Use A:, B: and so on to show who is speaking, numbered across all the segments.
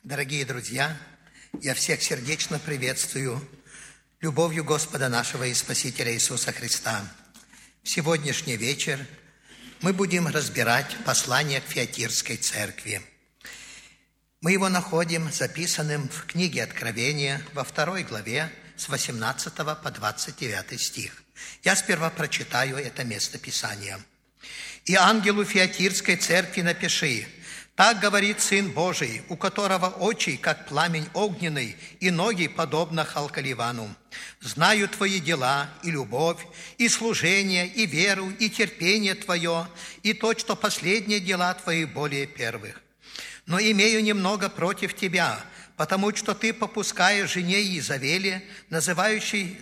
A: Дорогие друзья, я всех сердечно приветствую любовью Господа нашего и Спасителя Иисуса Христа. В сегодняшний вечер мы будем разбирать послание к Фиатирской церкви. Мы его находим записанным в книге Откровения во 2 главе с 18 по 29 стих. Я сперва прочитаю это место Писания. «И ангелу Фиатирской церкви напиши: так говорит Сын Божий, у которого очи, как пламень огненный, и ноги, подобно халкаливану. Знаю твои дела, и любовь, и служение, и веру, и терпение твое, и то, что последние дела твои более первых. Но имею немного против тебя, потому что ты попускаешь жене Иезавели, называющей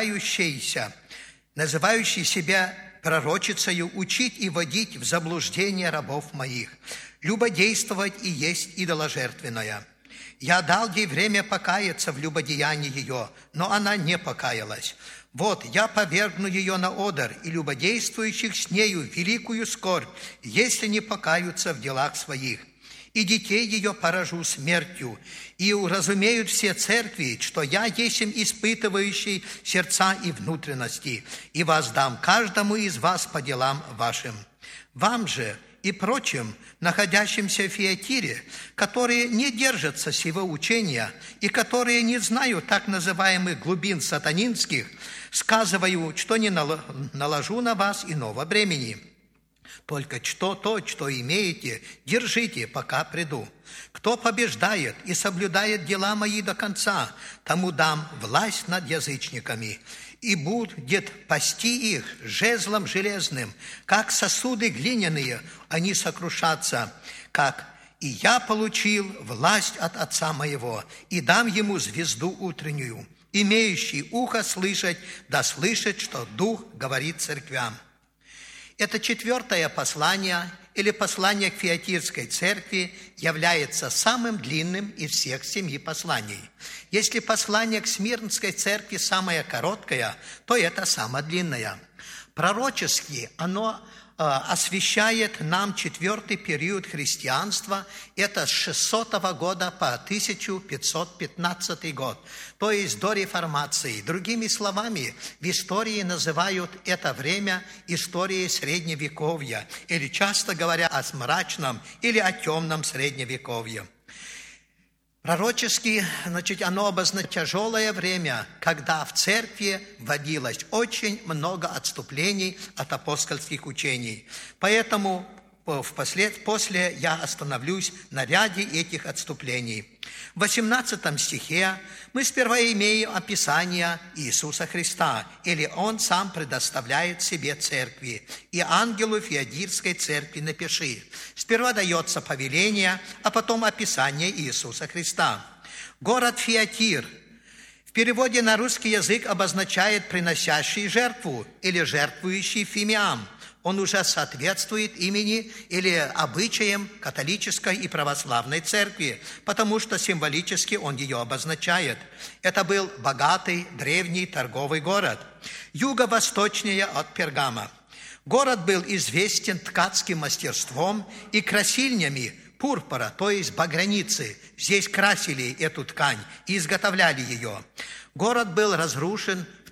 A: себя пророчицею, учить и водить в заблуждение рабов моих, любодействовать и есть идоложертвенное. Я дал ей время покаяться в любодеянии ее, но она не покаялась. Вот, я повергну ее на одр, и любодействующих с нею великую скорбь, если не покаются в делах своих. И детей ее поражу смертью, и уразумеют все церкви, что я есть испытывающий сердца и внутренности, и воздам каждому из вас по делам вашим. Вам же и прочим, находящимся в Фиатире, которые не держатся сего учения и которые не знают так называемых глубин сатанинских, сказываю, что не наложу на вас иного бремени. Только что имеете, держите, пока приду. Кто побеждает и соблюдает дела мои до конца, тому дам власть над язычниками, и будет пасти их жезлом железным, как сосуды глиняные, они сокрушатся, как и я получил власть от Отца моего, и дам ему звезду утреннюю. Имеющий ухо слышать, да слышит, что Дух говорит церквям». Это 4 послание, или послание к Фиатирской церкви, является самым длинным из всех 7 посланий. Если послание к Смирнской церкви самое короткое, то это самое длинное. Пророчески оно освещает нам 4-й период христианства, это с 600 года по 1515 год, то есть до Реформации. Другими словами, в истории называют это время историей Средневековья, или часто говоря о мрачном или о темном Средневековье. Пророчески, оно обозначает тяжелое время, когда в церкви вводилось очень много отступлений от апостольских учений. Поэтому после я остановлюсь на ряде этих отступлений. В 18 стихе мы сперва имеем описание Иисуса Христа, или Он сам предоставляет себе церкви. «И ангелу Фиатирской церкви напиши». Сперва дается повеление, а потом описание Иисуса Христа. Город Фиатир в переводе на русский язык обозначает «приносящий жертву» или «жертвующий фимиам». Он уже соответствует имени или обычаям католической и православной церкви, потому что символически он ее обозначает. Это был богатый, древний торговый город, юго-восточнее от Пергама. Город был известен ткацким мастерством и красильнями пурпура, то есть багряницы. Здесь красили эту ткань и изготовляли ее. Город был разрушен в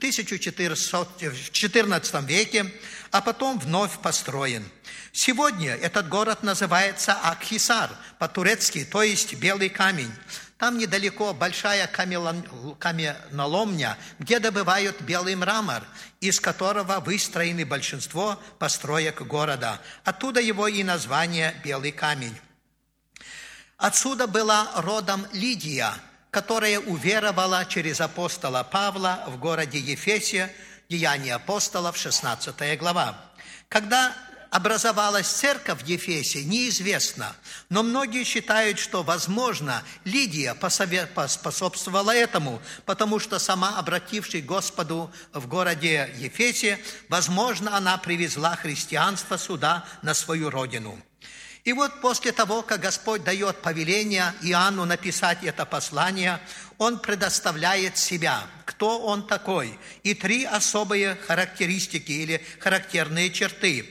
A: 14 веке, а потом вновь построен. Сегодня этот город называется Акхисар, по-турецки, то есть Белый камень. Там недалеко большая каменоломня, где добывают белый мрамор, из которого выстроены большинство построек города. Оттуда его и название «Белый камень». Отсюда была родом Лидия, которая уверовала через апостола Павла в городе Ефесе, Деяния апостолов, 16 глава. Когда образовалась церковь в Ефесе, неизвестно, но многие считают, что, возможно, Лидия поспособствовала этому, потому что сама, обратившись к Господу в городе Ефесе, возможно, она привезла христианство сюда, на свою родину. И вот после того, как Господь дает повеление Иоанну написать это послание, Он предоставляет себя, кто Он такой, и 3 особые характеристики или характерные черты.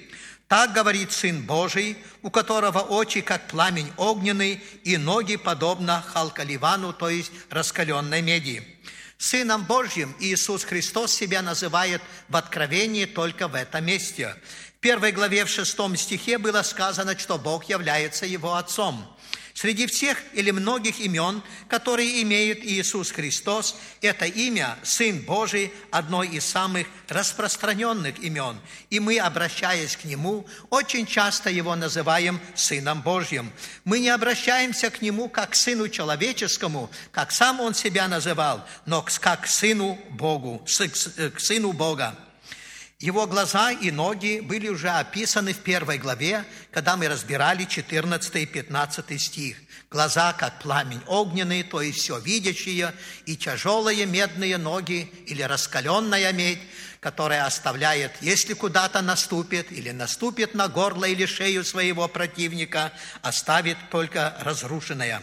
A: Так говорит Сын Божий, у которого очи, как пламень огненный, и ноги, подобно халкаливану, то есть раскаленной меди. Сыном Божьим Иисус Христос себя называет в Откровении только в этом месте. В 1 главе, в 6 стихе было сказано, что Бог является Его Отцом. Среди всех или многих имен, которые имеет Иисус Христос, это имя Сын Божий одно из самых распространенных имен. И мы, обращаясь к Нему, очень часто Его называем Сыном Божьим. Мы не обращаемся к Нему как к Сыну Человеческому, как Сам Он себя называл, но как к Сыну Богу, к Сыну Бога. Его глаза и ноги были уже описаны в 1 главе, когда мы разбирали 14 и 15 стих. Глаза, как пламень огненный, то есть все видящие, и тяжелые медные ноги или раскаленная медь, которая оставляет, если куда-то наступит, или наступит на горло или шею своего противника, оставит только разрушенное.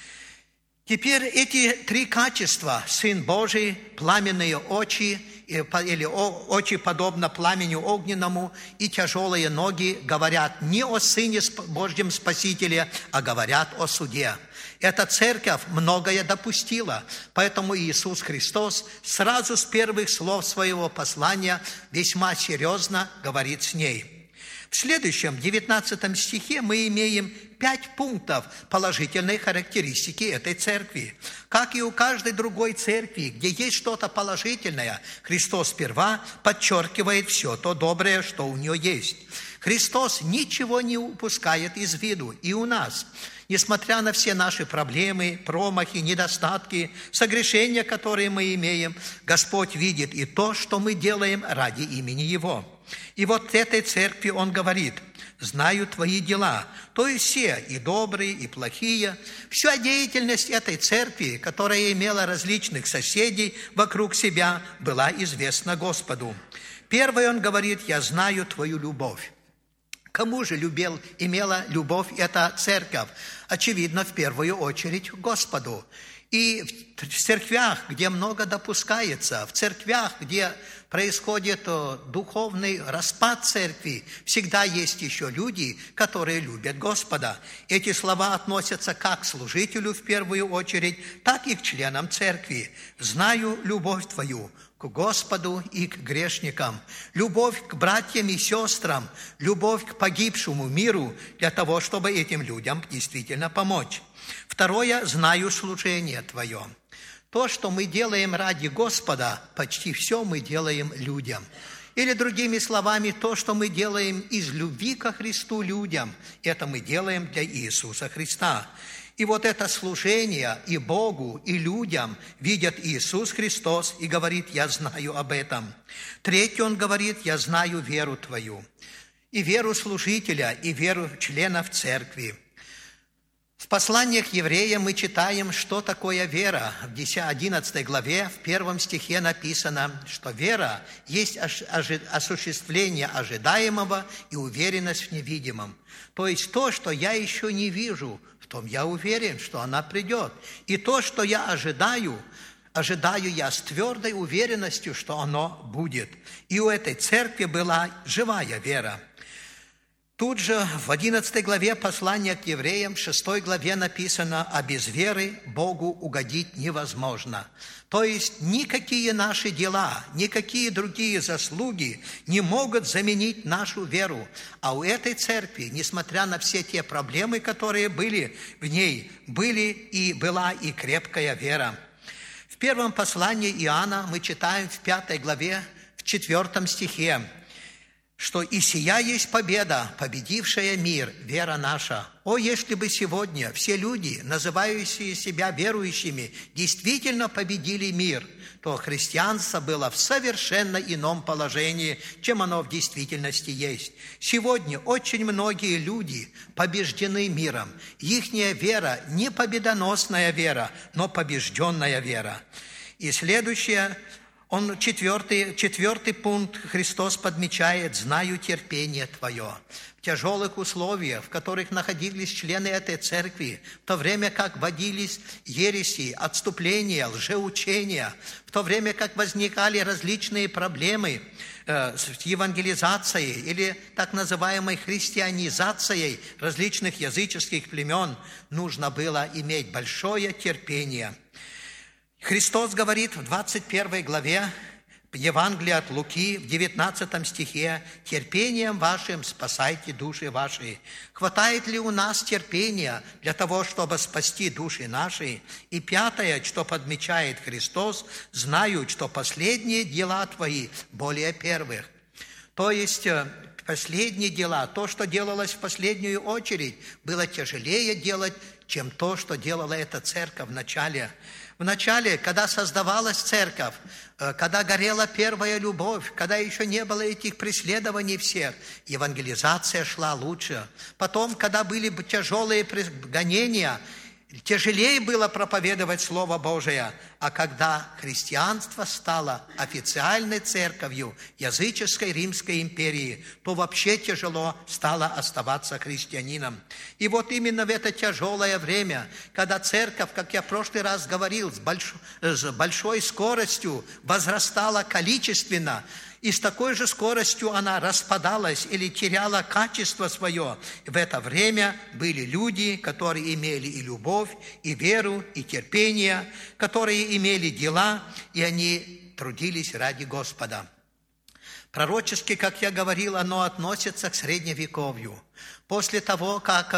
A: Теперь эти три качества, Сын Божий, пламенные очи, или очи подобно пламени огненному, и тяжелые ноги, говорят не о Сыне Божьем Спасителе, а говорят о суде. Эта церковь многое допустила, поэтому Иисус Христос сразу с первых слов своего послания весьма серьезно говорит с ней. В следующем, 19 стихе, мы имеем 5 пунктов положительной характеристики этой церкви. Как и у каждой другой церкви, где есть что-то положительное, Христос сперва подчеркивает все то доброе, что у нее есть. Христос ничего не упускает из виду и у нас. Несмотря на все наши проблемы, промахи, недостатки, согрешения, которые мы имеем, Господь видит и то, что мы делаем ради имени Его. И вот этой церкви Он говорит: «Знаю твои дела». То есть все, и добрые, и плохие. Вся деятельность этой церкви, которая имела различных соседей вокруг себя, была известна Господу. Первое Он говорит: «Я знаю твою любовь». Кому же имела любовь эта церковь? Очевидно, в первую очередь Господу. И в церквях, где много допускается, в церквях, где происходит духовный распад церкви, всегда есть еще люди, которые любят Господа. Эти слова относятся как к служителю в первую очередь, так и к членам церкви. «Знаю любовь твою к Господу и к грешникам, любовь к братьям и сестрам, любовь к погибшему миру для того, чтобы этим людям действительно помочь». Второе, знаю служение твое. То, что мы делаем ради Господа, почти все мы делаем людям. Или, другими словами, то, что мы делаем из любви ко Христу людям, это мы делаем для Иисуса Христа. И вот это служение и Богу, и людям видят Иисус Христос и говорит: «Я знаю об этом». Третье, Он говорит: «Я знаю веру твою». И веру служителя, и веру членов церкви. В посланиях к евреям мы читаем, что такое вера. В 11 главе, в 1 стихе написано, что вера есть осуществление ожидаемого и уверенность в невидимом. То есть то, что я еще не вижу, в том я уверен, что она придет. И то, что я ожидаю я с твердой уверенностью, что оно будет. И у этой церкви была живая вера. Тут же в 11 главе послания к евреям, в 6 главе написано: «А без веры Богу угодить невозможно». То есть никакие наши дела, никакие другие заслуги не могут заменить нашу веру. А у этой церкви, несмотря на все те проблемы, которые были в ней, была и крепкая вера. В первом послании Иоанна мы читаем в 5 главе, в 4 стихе, что «И сия есть победа, победившая мир, вера наша». О, если бы сегодня все люди, называющие себя верующими, действительно победили мир, то христианство было в совершенно ином положении, чем оно в действительности есть. Сегодня очень многие люди побеждены миром. Ихняя вера не победоносная вера, но побежденная вера. И следующее, Четвертый пункт Христос подмечает: «Знаю терпение твое». В тяжелых условиях, в которых находились члены этой церкви, в то время как водились ереси, отступления, лжеучения, в то время как возникали различные проблемы с евангелизацией или так называемой христианизацией различных языческих племен, нужно было иметь большое терпение. Христос говорит в 21 главе Евангелия от Луки, в 19 стихе: «Терпением вашим спасайте души ваши». Хватает ли у нас терпения для того, чтобы спасти души наши? И пятое, что подмечает Христос: «Знаю, что последние дела твои более первых». То есть последние дела, то, что делалось в последнюю очередь, было тяжелее делать, чем то, что делала эта церковь в начале. В начале, когда создавалась церковь, когда горела первая любовь, когда еще не было этих преследований всех, евангелизация шла лучше. Потом, когда были тяжелые гонения, тяжелее было проповедовать Слово Божие. А когда христианство стало официальной церковью языческой Римской империи, то вообще тяжело стало оставаться христианином. И вот именно в это тяжелое время, когда церковь, как я в прошлый раз говорил, с большой скоростью возрастала количественно, и с такой же скоростью она распадалась или теряла качество свое. В это время были люди, которые имели и любовь, и веру, и терпение, которые имели дела, и они трудились ради Господа. Пророчески, как я говорил, оно относится к Средневековью. После того, как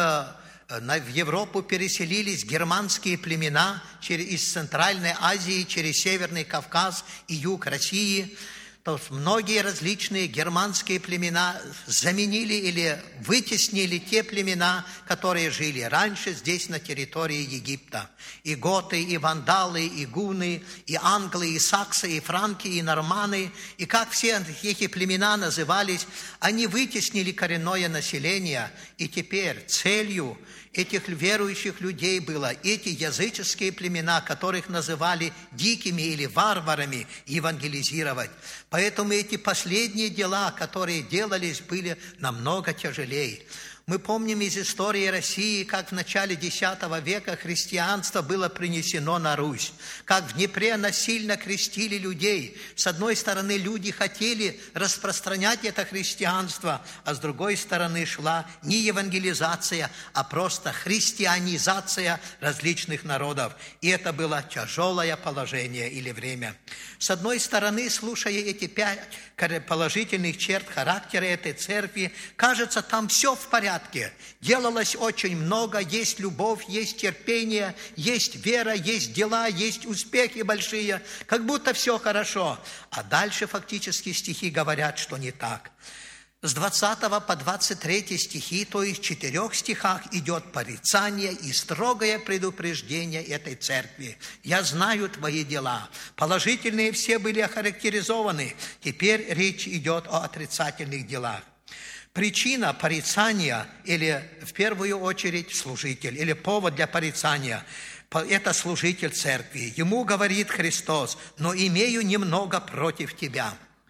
A: в Европу переселились германские племена из Центральной Азии через Северный Кавказ и юг России, то многие различные германские племена заменили или вытеснили те племена, которые жили раньше здесь, на территории Египта. И готы, и вандалы, и гуны, и англы, и саксы, и франки, и норманы. И как все эти племена назывались, они вытеснили коренное население. И теперь целью этих верующих людей было эти языческие племена, которых называли дикими или варварами, евангелизировать. Поэтому эти последние дела, которые делались, были намного тяжелее. Мы помним из истории России, как в начале X века христианство было принесено на Русь, как в Днепре насильно крестили людей. С одной стороны, люди хотели распространять это христианство, а с другой стороны шла не евангелизация, а просто христианизация различных народов. И это было тяжелое положение или время. С одной стороны, слушая эти 5 положительных черт характера этой церкви, кажется, там все в порядке. Делалось очень много, есть любовь, есть терпение, есть вера, есть дела, есть успехи большие, как будто все хорошо. А дальше фактически стихи говорят, что не так. С 20 по 23 стихи, то есть в 4 стихах, идет порицание и строгое предупреждение этой церкви. «Я знаю твои дела». Положительные все были охарактеризованы. Теперь речь идет о отрицательных делах. Причина порицания, или в первую очередь служитель, или повод для порицания – это служитель церкви. Ему говорит Христос: «Но имею немного против тебя».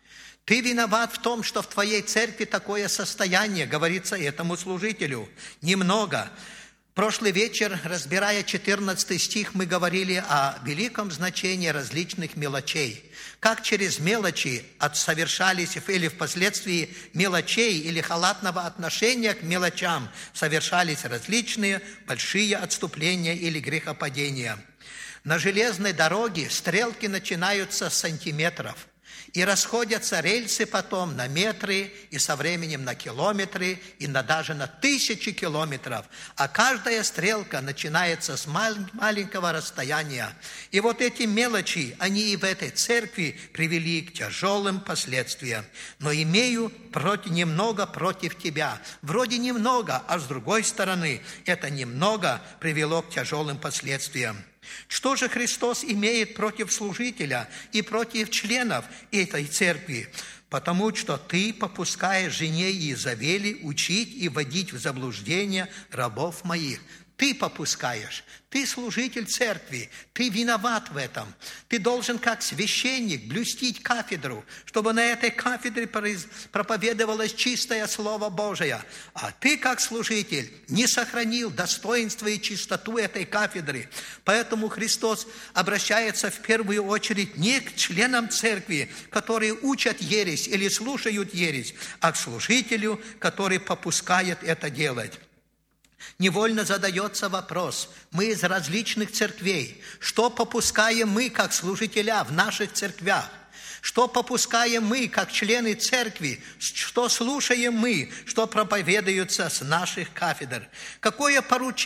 A: Ты виноват в том, что в твоей церкви такое состояние, говорится этому служителю. Немного. Прошлый вечер, разбирая 14 стих, мы говорили о великом значении различных мелочей. Как через мелочи совершались, или впоследствии мелочей, или халатного отношения к мелочам, совершались различные большие отступления или грехопадения. На железной дороге стрелки начинаются с сантиметров. И расходятся рельсы потом на метры, и со временем на километры, и даже на 1000 километров. А каждая стрелка начинается с маленького расстояния. И вот эти мелочи, они и в этой церкви привели к тяжелым последствиям. «Но имею немного против тебя». Вроде немного, а с другой стороны, это немного привело к тяжелым последствиям. Что же Христос имеет против служителя и против членов этой церкви? Потому что ты попускаешь жене Иезавели учить и вводить в заблуждение рабов моих. Ты попускаешь, ты служитель церкви, ты виноват в этом. Ты должен, как священник, блюстить кафедру, чтобы на этой кафедре проповедовалось чистое Слово Божие. А ты, как служитель, не сохранил достоинство и чистоту этой кафедры. Поэтому Христос обращается в первую очередь не к членам церкви, которые учат ересь или слушают ересь, а к служителю, который попускает это делать. Невольно задается вопрос: мы из различных церквей, что попускаем мы, как служителя в наших церквях? Что попускаем мы, как члены церкви? Что слушаем мы, что проповедуется с наших кафедр? Какое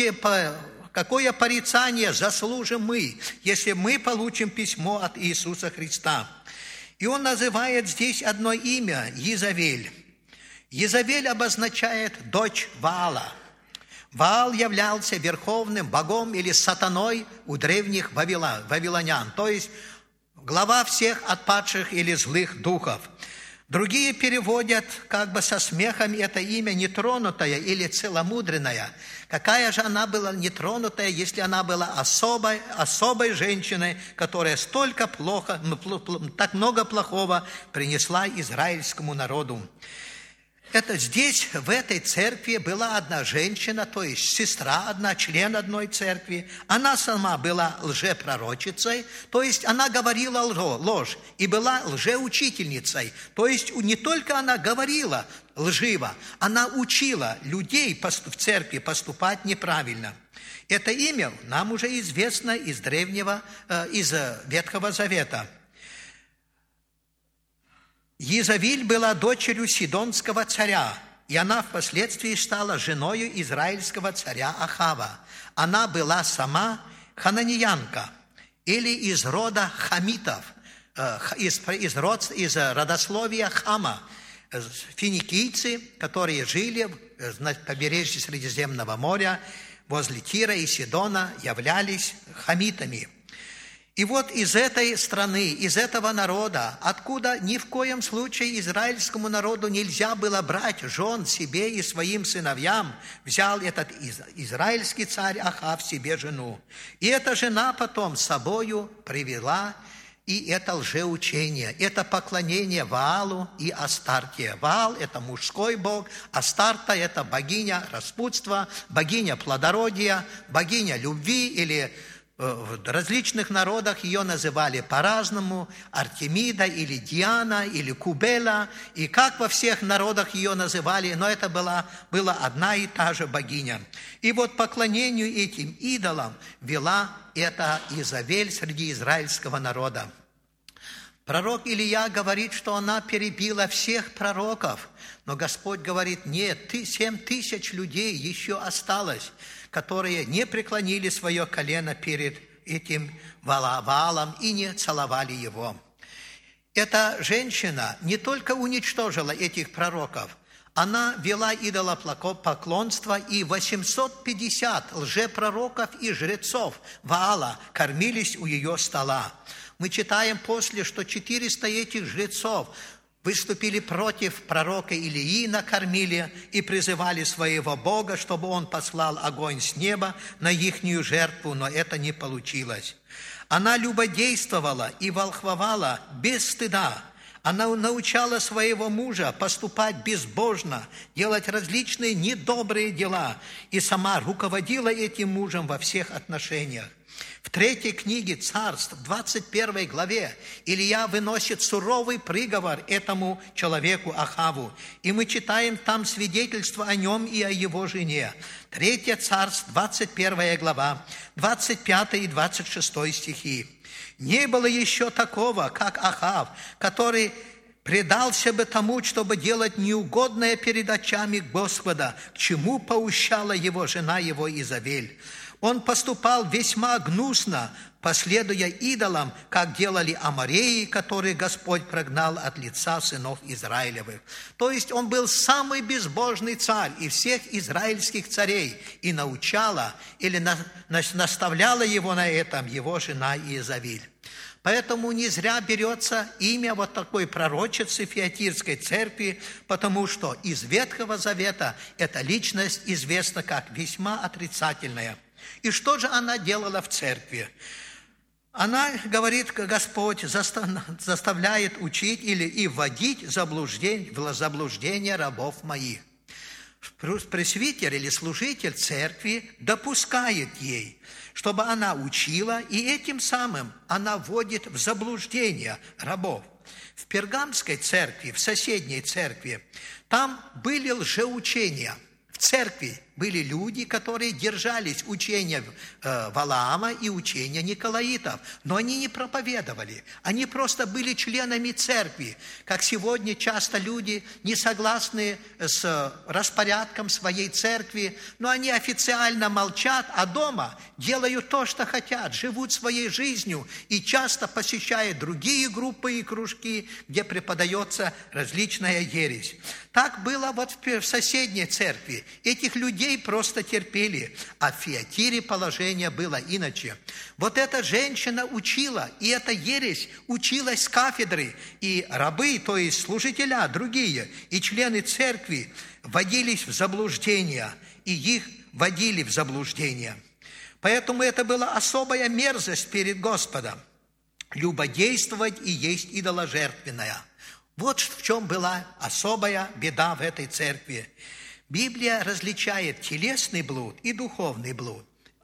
A: порицание заслужим мы, если мы получим письмо от Иисуса Христа? И он называет здесь одно имя – Иезавель. Иезавель обозначает дочь Ваала. Ваал являлся верховным богом или сатаной у древних вавилонян, то есть глава всех отпадших или злых духов. Другие переводят как бы со смехом это имя нетронутая или целомудренная. Какая же она была нетронутая, если она была особой женщиной, которая так много плохого принесла израильскому народу. Это здесь, в этой церкви, была одна женщина, то есть сестра одна, член одной церкви. Она сама была лжепророчицей, то есть она говорила ложь, и была лжеучительницей. То есть не только она говорила лживо, она учила людей в церкви поступать неправильно. Это имя нам уже известно из Ветхого Завета. Иезавель была дочерью сидонского царя, и она впоследствии стала женою израильского царя Ахава. Она была сама хананиянка, или из рода хамитов, из родословия Хама. Финикийцы, которые жили на побережье Средиземного моря, возле Тира и Сидона, являлись хамитами. И вот из этой страны, из этого народа, откуда ни в коем случае израильскому народу нельзя было брать жен себе и своим сыновьям, взял этот израильский царь Ахав себе жену. И эта жена потом с собою привела и это лжеучение, это поклонение Ваалу и Астарте. Ваал – это мужской бог, Астарта – это богиня распутства, богиня плодородия, богиня любви или... В различных народах ее называли по-разному: Артемида или Диана или Кубела, и как во всех народах ее называли, но это была одна и та же богиня. И вот поклонению этим идолам вела эта Иезавель среди израильского народа. Пророк Илия говорит, что она перебила всех пророков, но Господь говорит: нет, 7000 людей еще осталось, которые не преклонили свое колено перед этим Ваалом и не целовали его. Эта женщина не только уничтожила этих пророков, она вела идолопоклонство, и 850 лжепророков и жрецов Ваала кормились у ее стола. Мы читаем после, что 400 этих жрецов выступили против пророка Илии, накормили и призывали своего Бога, чтобы он послал огонь с неба на ихнюю жертву, но это не получилось. Она любодействовала и волхвовала без стыда. Она научала своего мужа поступать безбожно, делать различные недобрые дела, и сама руководила этим мужем во всех отношениях. В 3 книге Царств, 21 главе, Илия выносит суровый приговор этому человеку Ахаву. И мы читаем там свидетельство о нем и о его жене. 3 Царств, 21 глава, 25 и 26 стихи. «Не было еще такого, как Ахав, который предался бы тому, чтобы делать неугодное перед очами Господа, к чему поучала его жена его Иезавель. Он поступал весьма гнусно, последуя идолам, как делали амореи, которые Господь прогнал от лица сынов Израилевых». То есть он был самый безбожный царь из всех израильских царей, и научала или наставляла его на этом его жена Иезавель. Поэтому не зря берется имя вот такой пророчицы Фиатирской церкви, потому что из Ветхого Завета эта личность известна как весьма отрицательная. И что же она делала в церкви? Она, говорит, Господь заставляет учить и вводить в заблуждение рабов моих. Пресвитер или служитель церкви допускает ей, чтобы она учила, и этим самым она вводит в заблуждение рабов. В Пергамской церкви, в соседней церкви, там были лжеучения. В церкви были люди, которые держались учения Валаама и учения Николаитов, но они не проповедовали, они просто были членами церкви, как сегодня часто люди не согласны с распорядком своей церкви, но они официально молчат, а дома делают то, что хотят, живут своей жизнью и часто посещают другие группы и кружки, где преподается различная ересь. Так было вот в соседней церкви. Этих людей просто терпели, а в Фиатире положение было иначе. Вот эта женщина учила, и эта ересь училась с кафедры, и рабы, то есть служителя, другие, и члены церкви вводились в заблуждение, и их вводили в заблуждение. Поэтому это была особая мерзость перед Господом. Любодействовать и есть идоложертвенное. Вот в чем была особая беда в этой церкви. Библия различает телесный блуд и духовный блуд.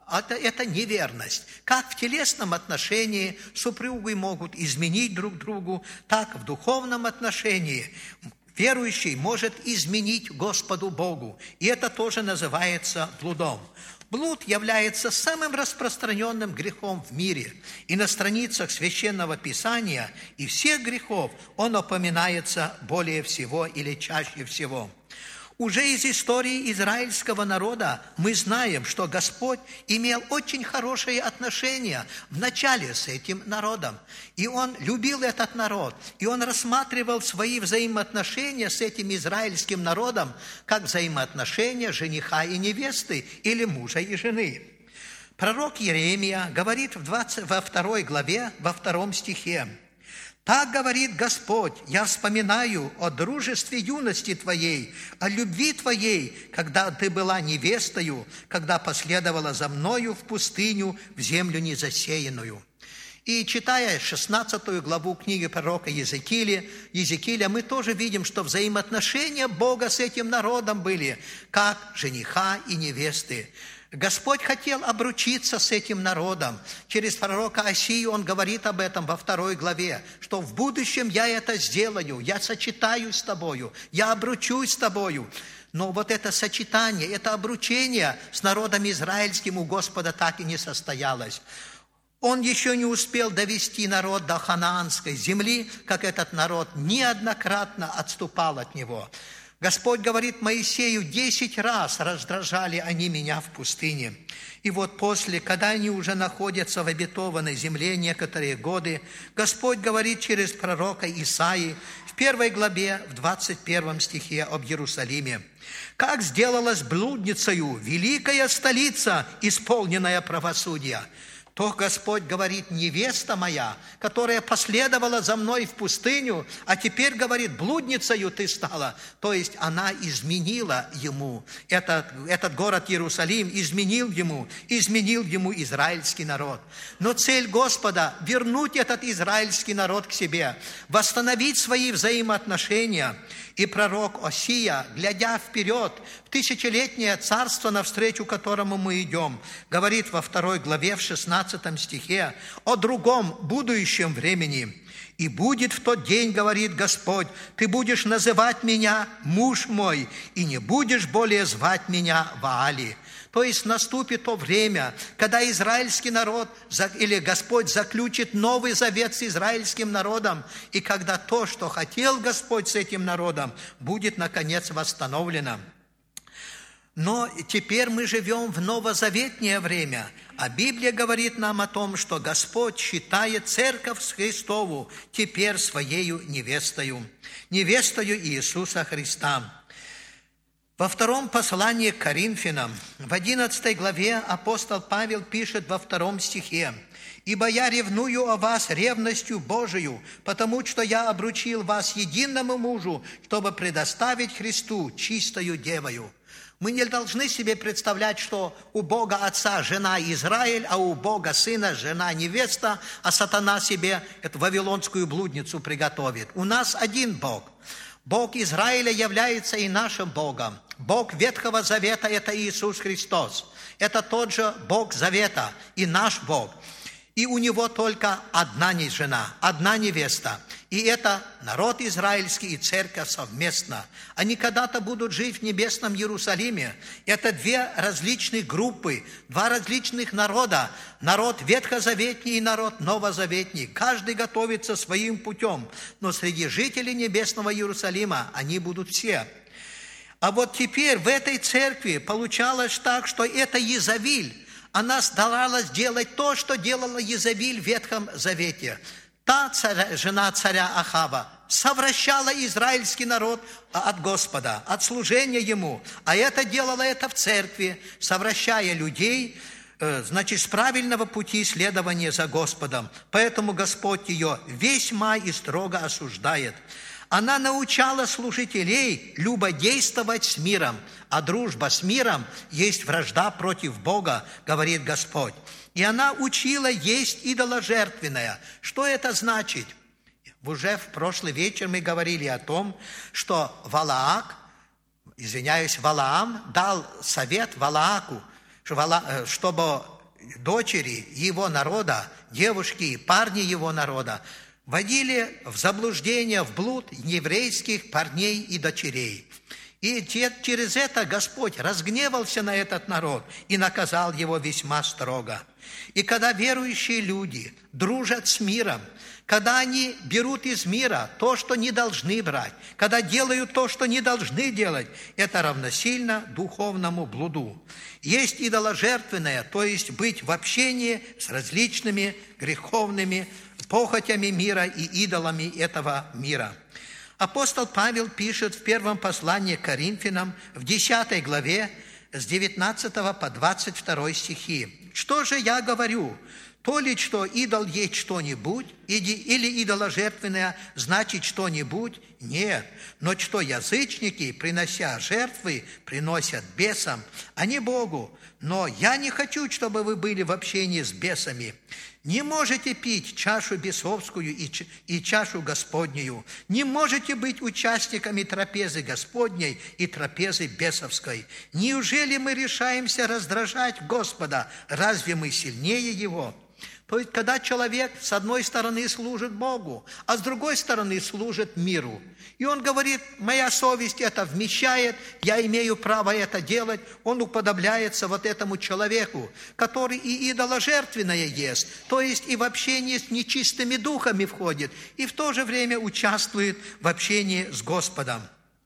A: Это неверность. Как в телесном отношении супруги могут изменить друг другу, так в духовном отношении верующий может изменить Господу Богу. И это тоже называется блудом. Блуд является самым распространенным грехом в мире. И на страницах Священного Писания из всех грехов он упоминается более всего или чаще всего. Уже из истории израильского народа мы знаем, что Господь имел очень хорошие отношения вначале с этим народом. И Он любил этот народ. И Он рассматривал свои взаимоотношения с этим израильским народом как взаимоотношения жениха и невесты или мужа и жены. Пророк Иеремия говорит во 2 главе, во 2 стихе: «Так говорит Господь, я вспоминаю о дружестве юности твоей, о любви твоей, когда ты была невестою, когда последовала за мною в пустыню, в землю незасеянную». И читая 16 главу книги пророка Иезекииля, мы тоже видим, что взаимоотношения Бога с этим народом были как жениха и невесты. Господь хотел обручиться с этим народом. Через пророка Осию Он говорит об этом во 2 главе, что в будущем я это сделаю, я сочетаюсь с тобою, я обручусь с тобою. Но вот это сочетание, это обручение с народом израильским у Господа так и не состоялось. Он еще не успел довести народ до ханаанской земли, как этот народ неоднократно отступал от него. Господь говорит Моисею: 10 раз раздражали они меня в пустыне. И вот после, когда они уже находятся в обетованной земле некоторые годы, Господь говорит через пророка Исаии в 1 главе, в 21 стихе об Иерусалиме: «Как сделалась блудницею великая столица, исполненная правосудия». То Господь говорит: невеста моя, которая последовала за мной в пустыню, а теперь, говорит, блудницею ты стала. То есть она изменила ему. Этот город Иерусалим изменил ему израильский народ. Но цель Господа – вернуть этот израильский народ к себе, восстановить свои взаимоотношения. И пророк Осия, глядя вперед, в тысячелетнее царство, навстречу которому мы идем, говорит во 2 главе, в 16 стихе, о другом будущем времени. «И будет в тот день, говорит Господь, ты будешь называть меня муж мой, и не будешь более звать меня Ваали». То есть наступит то время, когда израильский народ или Господь заключит новый завет с израильским народом, и когда то, что хотел Господь с этим народом, будет наконец восстановлено. Но теперь мы живем в новозаветнее время, а Библия говорит нам о том, что Господь считает церковь с Христову теперь своею невестою Иисуса Христа. Во 2 послании к Коринфянам, в 11 главе апостол Павел пишет во 2 стихе: «Ибо я ревную о вас ревностью Божию, потому что я обручил вас единому мужу, чтобы предоставить Христу чистою девою». Мы не должны себе представлять, что у Бога Отца жена Израиль, а у Бога Сына жена невеста, а сатана себе эту вавилонскую блудницу приготовит. У нас один Бог. Бог Израиля является и нашим Богом. Бог Ветхого Завета – это Иисус Христос. Это тот же Бог Завета и наш Бог. И у Него только одна жена, одна невеста. И это народ израильский и церковь совместно. Они когда-то будут жить в небесном Иерусалиме. Это две различных группы, два различных народа. Народ ветхозаветний и народ новозаветний. Каждый готовится своим путем. Но среди жителей небесного Иерусалима они будут все. А вот теперь в этой церкви получалось так, что эта Иезавель, она старалась делать то, что делала Иезавель в Ветхом Завете. Та жена царя Ахава совращала израильский народ от Господа, от служения Ему. А это делала это в церкви, совращая людей, с правильного пути следования за Господом. Поэтому Господь ее весьма и строго осуждает. Она научала служителей любодействовать с миром, а дружба с миром есть вражда против Бога, говорит Господь. И она учила есть идоложертвенное. Что это значит? Уже в прошлый вечер мы говорили о том, что Валаам дал совет Валааку, чтобы дочери его народа, девушки и парни его народа вводили в заблуждение, в блуд еврейских парней и дочерей. И через это Господь разгневался на этот народ и наказал его весьма строго. И когда верующие люди дружат с миром, когда они берут из мира то, что не должны брать, когда делают то, что не должны делать, это равносильно духовному блуду. Есть идоложертвенное, то есть быть в общении с различными греховными похотями мира и идолами этого мира. Апостол Павел пишет в первом послании к Коринфянам, в 10 главе, с 19 по 22 стихи. «Что же я говорю? То ли, что идол есть что-нибудь, или идоложертвенное значит что-нибудь? Нет. Но что язычники, принося жертвы, приносят бесам, а не Богу. Но я не хочу, чтобы вы были в общении с бесами. Не можете пить чашу бесовскую и чашу Господнюю. Не можете быть участниками трапезы Господней и трапезы бесовской. Неужели мы решаемся раздражать Господа? Разве мы сильнее Его?» То есть, когда человек с одной стороны служит Богу, а с другой стороны служит миру. И он говорит, моя совесть это вмещает, я имею право это делать. Он уподобляется вот этому человеку, который и идоложертвенное ест, то есть и в общении с нечистыми духами входит, и в то же время участвует в общении с Господом.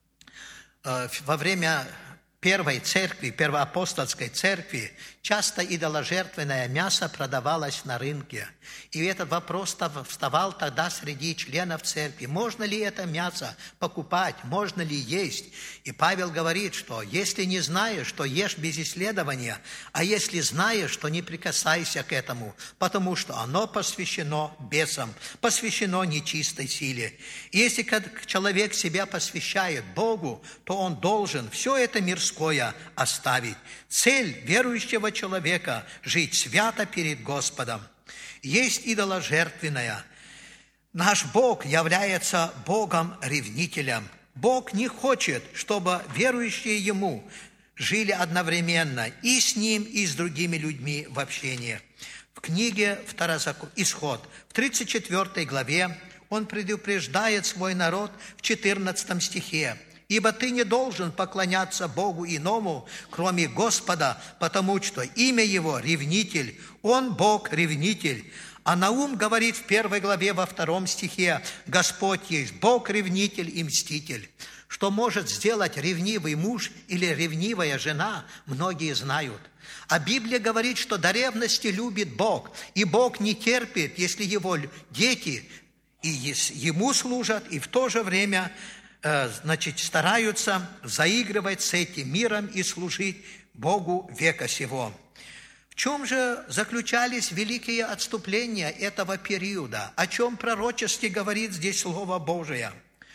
A: Во время первой церкви, первоапостольской церкви, часто идоложертвенное мясо продавалось на рынке. И этот вопрос вставал тогда среди членов церкви. Можно ли это мясо покупать? Можно ли есть? И Павел говорит, что если не знаешь, то ешь без исследования, а если знаешь, то не прикасайся к этому, потому что оно посвящено бесам, посвящено нечистой силе. И если человек себя посвящает Богу, то он должен все это мирское оставить. Цель верующего человека – жить свято перед Господом. Есть идоложертвенное. Наш Бог является Богом-ревнителем. Бог не хочет, чтобы верующие Ему жили одновременно и с Ним, и с другими людьми в общении. В книге Исход, в 34 главе, он предупреждает свой народ в 14 стихе. «Ибо ты не должен поклоняться Богу иному, кроме Господа, потому что имя Его – ревнитель, Он Бог-ревнитель». А Наум говорит в 1 главе во 2 стихе: «Господь есть Бог-ревнитель и мститель». Что может сделать ревнивый муж или ревнивая жена, многие знают. А Библия говорит, что до ревности любит Бог, и Бог не терпит, если Его дети и Ему служат, и в то же время стараются заигрывать с этим миром и служить Богу века сего. В чем же заключались великие отступления этого периода? О чем пророчески говорит здесь Слово Божие?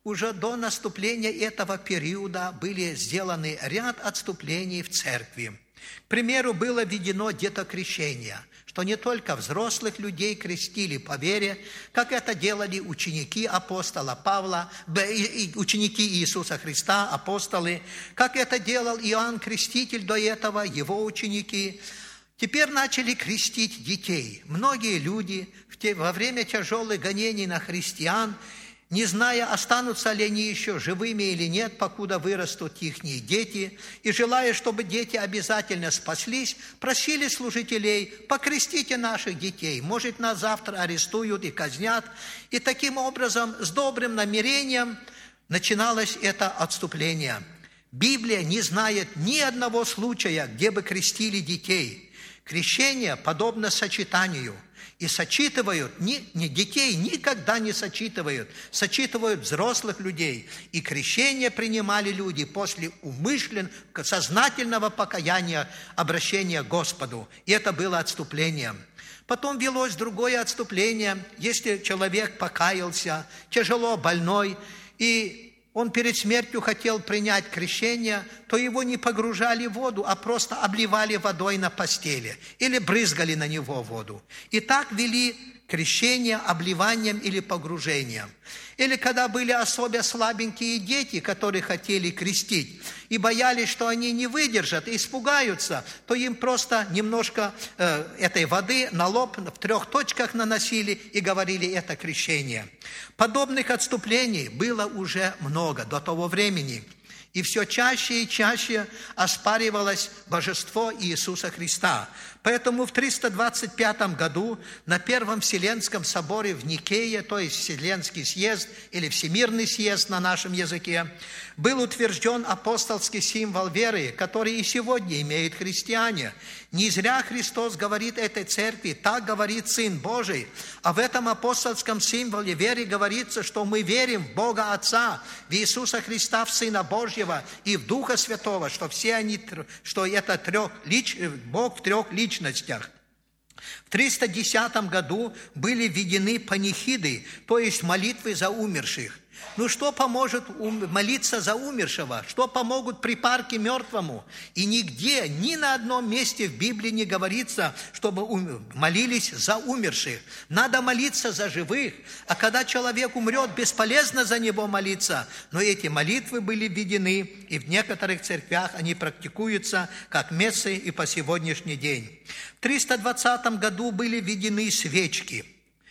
A: уже до наступления этого периода были сделаны ряд отступлений в церкви. К примеру, было введено детокрещение, что не только взрослых людей крестили по вере, как это делали ученики апостола Павла, ученики Иисуса Христа, апостолы, как это делал Иоанн Креститель до этого, его ученики. Теперь начали крестить детей. Многие люди во время тяжелых гонений на христиан, не зная, останутся ли они еще живыми или нет, покуда вырастут их дети, и желая, чтобы дети обязательно спаслись, просили служителей: покрестите наших детей, может, нас завтра арестуют и казнят. И таким образом, с добрым намерением, начиналось это отступление. Библия не знает ни одного случая, где бы крестили детей. Крещение подобно сочетанию. И сочетывают, детей никогда не сочетывают взрослых людей. И крещение принимали люди после умышленного, сознательного покаяния, обращения к Господу. И это было отступлением. Потом велось другое отступление, если человек покаялся, тяжело больной, и он перед смертью хотел принять крещение, то его не погружали в воду, а просто обливали водой на постели или брызгали на него воду. И так вели крещение обливанием или погружением. Или когда были особо слабенькие дети, которые хотели крестить, и боялись, что они не выдержат, и испугаются, то им просто немножко этой воды на лоб в 3 точках наносили и говорили: это крещение. Подобных отступлений было уже много до того времени. И все чаще и чаще оспаривалось божество Иисуса Христа. Поэтому в 325 году на Первом Вселенском соборе в Никее, то есть Вселенский съезд или Всемирный съезд на нашем языке, был утвержден апостольский символ веры, который и сегодня имеют христиане. Не зря Христос говорит этой церкви: так говорит Сын Божий. А в этом апостольском символе веры говорится, что мы верим в Бога Отца, в Иисуса Христа, в Сына Божьего и в Духа Святого, что это Бог в 3 личностях. В 310 году были введены панихиды, то есть молитвы за умерших. Ну что поможет молиться за умершего? Что помогут припарки мертвому? И нигде, ни на одном месте в Библии не говорится, чтобы молились за умерших. Надо молиться за живых. А когда человек умрет, бесполезно за него молиться. Но эти молитвы были введены, и в некоторых церквях они практикуются как мессы и по сегодняшний день. В 320 году были введены свечки.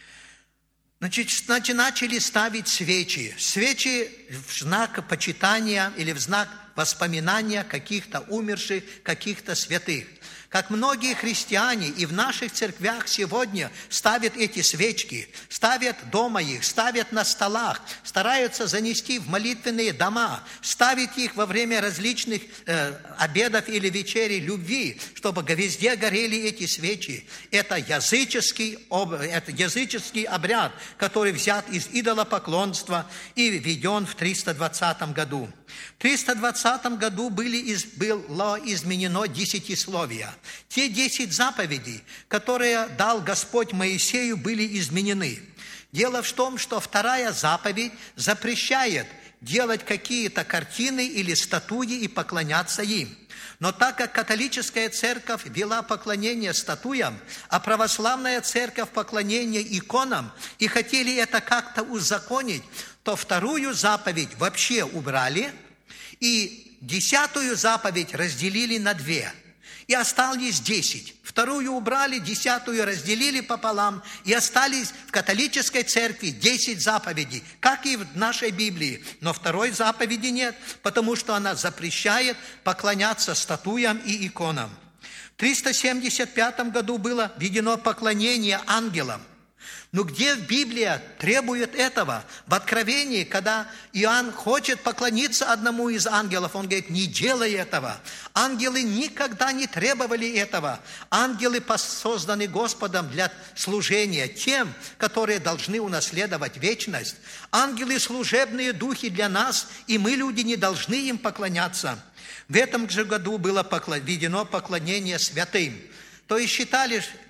A: Начали ставить свечи. Свечи в знак почитания или в знак воспоминания каких-то умерших, каких-то святых. Как многие христиане и в наших церквях сегодня ставят эти свечки, ставят дома их, ставят на столах, стараются занести в молитвенные дома, ставить их во время различных обедов или вечерей любви, чтобы везде горели эти свечи. Это языческий обряд, который взят из идолопоклонства и введен в 320 году. В 320 году было изменено десятисловие. Те 10 заповедей, которые дал Господь Моисею, были изменены. Дело в том, что 2 заповедь запрещает делать какие-то картины или статуи и поклоняться им. Но так как католическая церковь вела поклонение статуям, а православная церковь поклонение иконам, и хотели это как-то узаконить, то 2 заповедь вообще убрали, и 10 заповедь разделили на 2. И остались 10. 2 убрали, 10 разделили пополам, и остались в католической церкви 10 заповедей, как и в нашей Библии. Но 2 заповеди нет, потому что она запрещает поклоняться статуям и иконам. В 375 году было введено поклонение ангелам. Но где Библия требует этого? В Откровении, когда Иоанн хочет поклониться одному из ангелов, он говорит: не делай этого. Ангелы никогда не требовали этого. Ангелы созданы Господом для служения тем, которые должны унаследовать вечность. Ангелы – служебные духи для нас, и мы, люди, не должны им поклоняться. В этом же году было введено поклонение святым. То есть считали,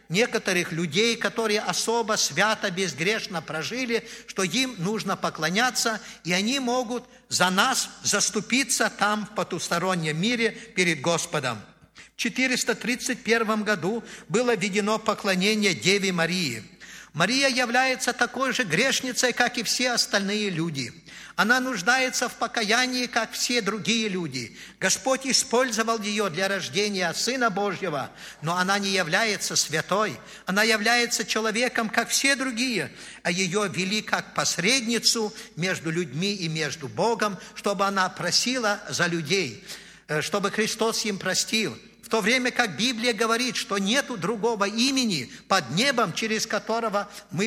A: некоторых людей, которые особо свято, безгрешно прожили, что им нужно поклоняться, и они могут за нас заступиться там, в потустороннем мире, перед Господом. В 431 году было введено поклонение Деве Марии. Мария является такой же грешницей, как и все остальные люди. Она нуждается в покаянии, как все другие люди. Господь использовал ее для рождения Сына Божьего, но она не является святой. Она является человеком, как все другие, а ее вели как посредницу между людьми и между Богом, чтобы она просила за людей, чтобы Христос им простил. В то время как Библия говорит, что нету другого имени под небом, через которое мы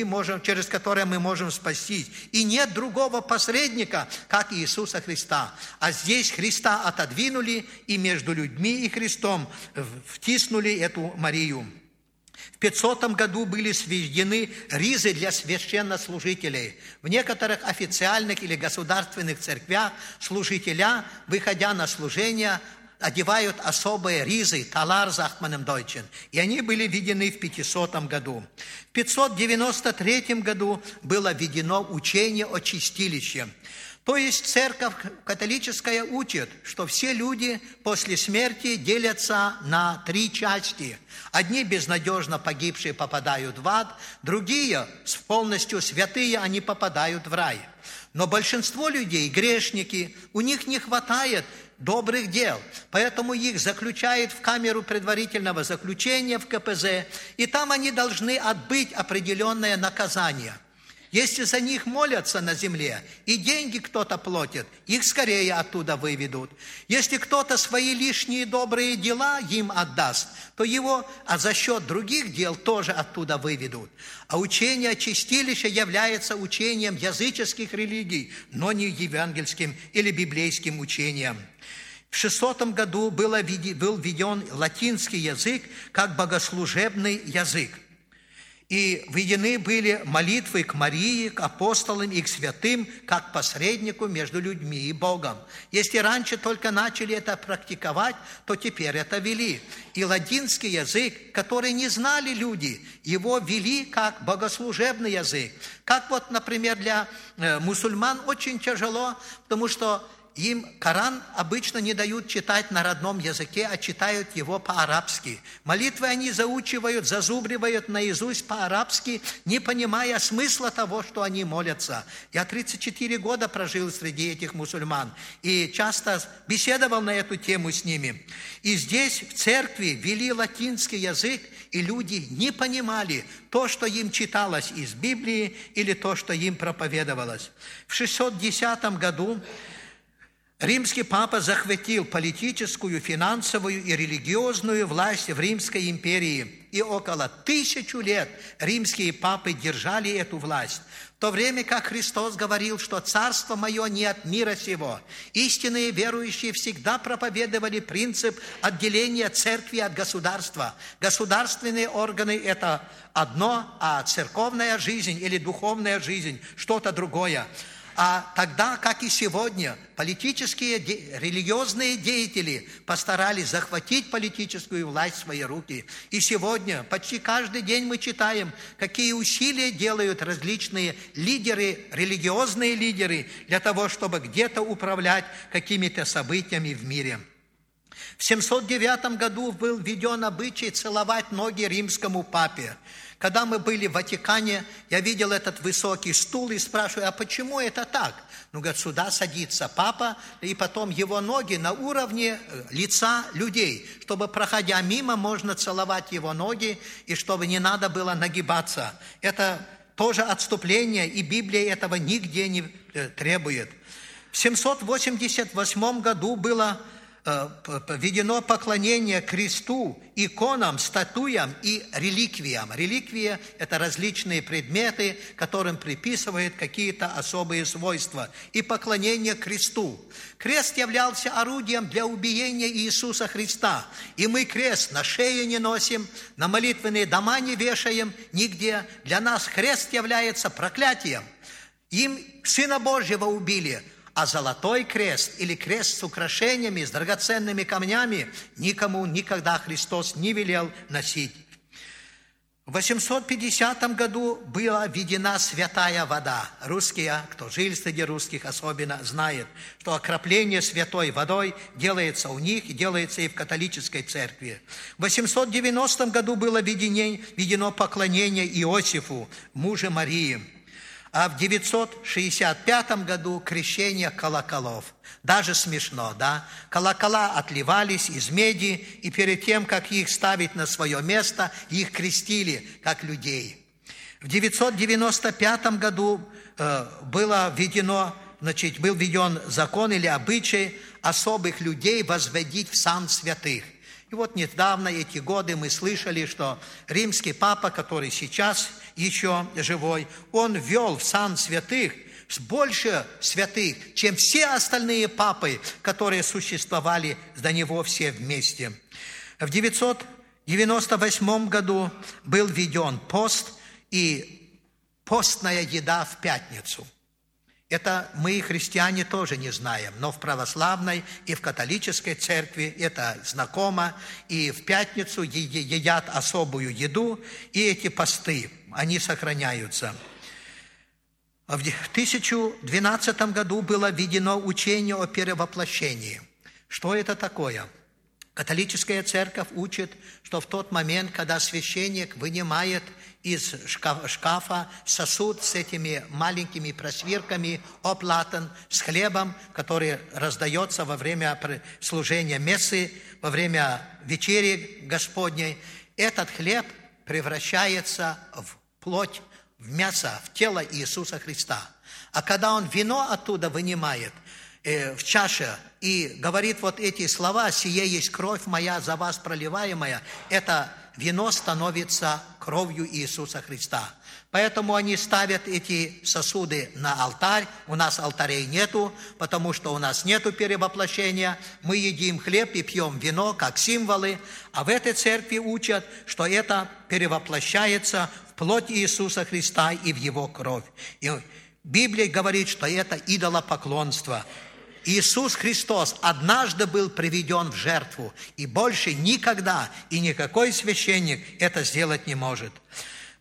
A: можем спастись. И нет другого посредника, как Иисуса Христа. А здесь Христа отодвинули, и между людьми и Христом втиснули эту Марию. В 500 году были сведены ризы для священнослужителей. В некоторых официальных или государственных церквях служителя, выходя на служение, одевают особые ризы, талар захманем дойчен. И они были введены в 500 году. В 593 году было введено учение о чистилище. То есть церковь католическая учит, что все люди после смерти делятся на 3 части. Одни безнадежно погибшие попадают в ад, другие полностью святые, они попадают в рай. Но большинство людей, грешники, у них не хватает добрых дел, поэтому их заключают в камеру предварительного заключения, в КПЗ, и там они должны отбыть определенное наказание. Если за них молятся на земле, и деньги кто-то платит, их скорее оттуда выведут. Если кто-то свои лишние добрые дела им отдаст, то его, за счет других дел тоже оттуда выведут. А учение о чистилище является учением языческих религий, но не евангельским или библейским учением. В 600 году был введен латинский язык как богослужебный язык. И введены были молитвы к Марии, к апостолам и к святым, как посреднику между людьми и Богом. Если раньше только начали это практиковать, то теперь это вели. И латинский язык, который не знали люди, его вели как богослужебный язык. Как вот, например, для мусульман очень тяжело, потому что им Коран обычно не дают читать на родном языке, а читают его по-арабски. Молитвы они заучивают, зазубривают наизусть по-арабски, не понимая смысла того, что они молятся. Я 34 года прожил среди этих мусульман и часто беседовал на эту тему с ними. И здесь в церкви вели латинский язык, и люди не понимали то, что им читалось из Библии, или то, что им проповедовалось. В 610 году римский папа захватил политическую, финансовую и религиозную власть в Римской империи. И около 1000 лет римские папы держали эту власть. В то время как Христос говорил, что «Царство мое не от мира сего». Истинные верующие всегда проповедовали принцип отделения церкви от государства. Государственные органы – это одно, а церковная жизнь или духовная жизнь – что-то другое. А тогда, как и сегодня, политические, религиозные деятели постарались захватить политическую власть в свои руки. И сегодня почти каждый день мы читаем, какие усилия делают различные лидеры, религиозные лидеры, для того, чтобы где-то управлять какими-то событиями в мире. В 709 году был введен обычай целовать ноги римскому папе. Когда мы были в Ватикане, я видел этот высокий стул и спрашиваю, а почему это так? Ну, говорят, сюда садится папа, и потом его ноги на уровне лица людей, чтобы, проходя мимо, можно целовать его ноги, и чтобы не надо было нагибаться. Это тоже отступление, и Библия этого нигде не требует. В 788 году было введено поклонение кресту, иконам, статуям и реликвиям. Реликвия – это различные предметы, которым приписывают какие-то особые свойства. И поклонение кресту. Крест являлся орудием для убиения Иисуса Христа. И мы крест на шее не носим, на молитвенные дома не вешаем нигде. Для нас крест является проклятием. Им Сына Божьего убили. А золотой крест или крест с украшениями, с драгоценными камнями никому никогда Христос не велел носить. В 850 году была введена святая вода. Русские, кто жил среди русских особенно, знает, что окропление святой водой делается у них и делается и в католической церкви. В 890 году было введено поклонение Иосифу, мужу Марии. А в 965 году крещение колоколов. Даже смешно, да? Колокола отливались из меди, и перед тем, как их ставить на свое место, их крестили, как людей. В 995 году был введен закон или обычай особых людей возводить в сан святых. И вот недавно, эти годы, мы слышали, что римский папа, который сейчас еще живой, он ввел в сан святых больше святых, чем все остальные папы, которые существовали до него все вместе. В 998 году был введен пост и постная еда в пятницу. Это мы, христиане, тоже не знаем, но в православной и в католической церкви это знакомо, и в пятницу едят особую еду, и эти посты, они сохраняются. В 1012 году было введено учение о перевоплощении. Что это такое? Католическая церковь учит, что в тот момент, когда священник вынимает из шкафа сосуд с этими маленькими просвирками, оплатан, с хлебом, который раздается во время служения мессы, во время вечери Господней, этот хлеб превращается в плоть, в мясо, в тело Иисуса Христа. А когда он вино оттуда вынимает в чаше и говорит вот эти слова: «Сие есть кровь моя за вас проливаемая», это вино становится кровью Иисуса Христа. Поэтому они ставят эти сосуды на алтарь. У нас алтарей нету, потому что у нас нету перевоплощения. Мы едим хлеб и пьем вино как символы. А в этой церкви учат, что это перевоплощается в плоть Иисуса Христа и в Его кровь. И Библия говорит, что это идолопоклонство. Иисус Христос однажды был приведен в жертву, и больше никогда и никакой священник это сделать не может. В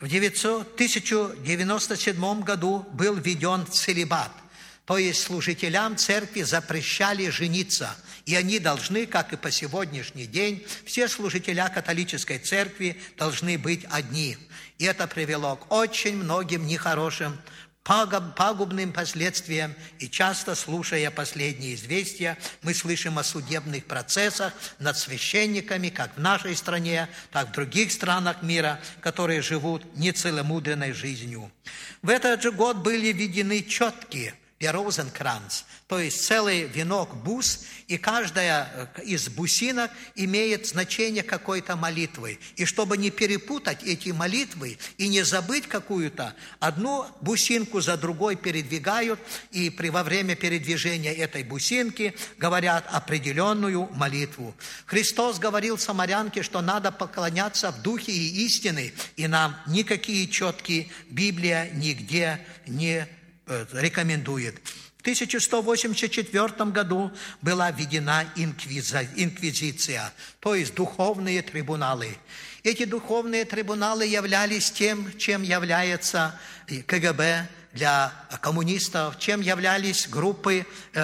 A: 1097 году был введен целибат, то есть служителям церкви запрещали жениться, и они должны, как и по сегодняшний день, все служителя католической церкви должны быть одни. И это привело к очень многим нехорошим пагубным последствиям, и часто, слушая последние известия, мы слышим о судебных процессах над священниками, как в нашей стране, так и в других странах мира, которые живут нецеломудренной жизнью. В этот же год были введены четки, розенкранц, то есть целый венок бус, и каждая из бусинок имеет значение какой-то молитвы. И чтобы не перепутать эти молитвы и не забыть какую-то, одну бусинку за другой передвигают, и во время передвижения этой бусинки говорят определенную молитву. Христос говорил самарянке, что надо поклоняться в духе и истине, и нам никакие четкие Библия нигде не рекомендует. В 1184 году была введена инквизиция, то есть духовные трибуналы. Эти духовные трибуналы являлись тем, чем является КГБ для коммунистов, чем являлись группа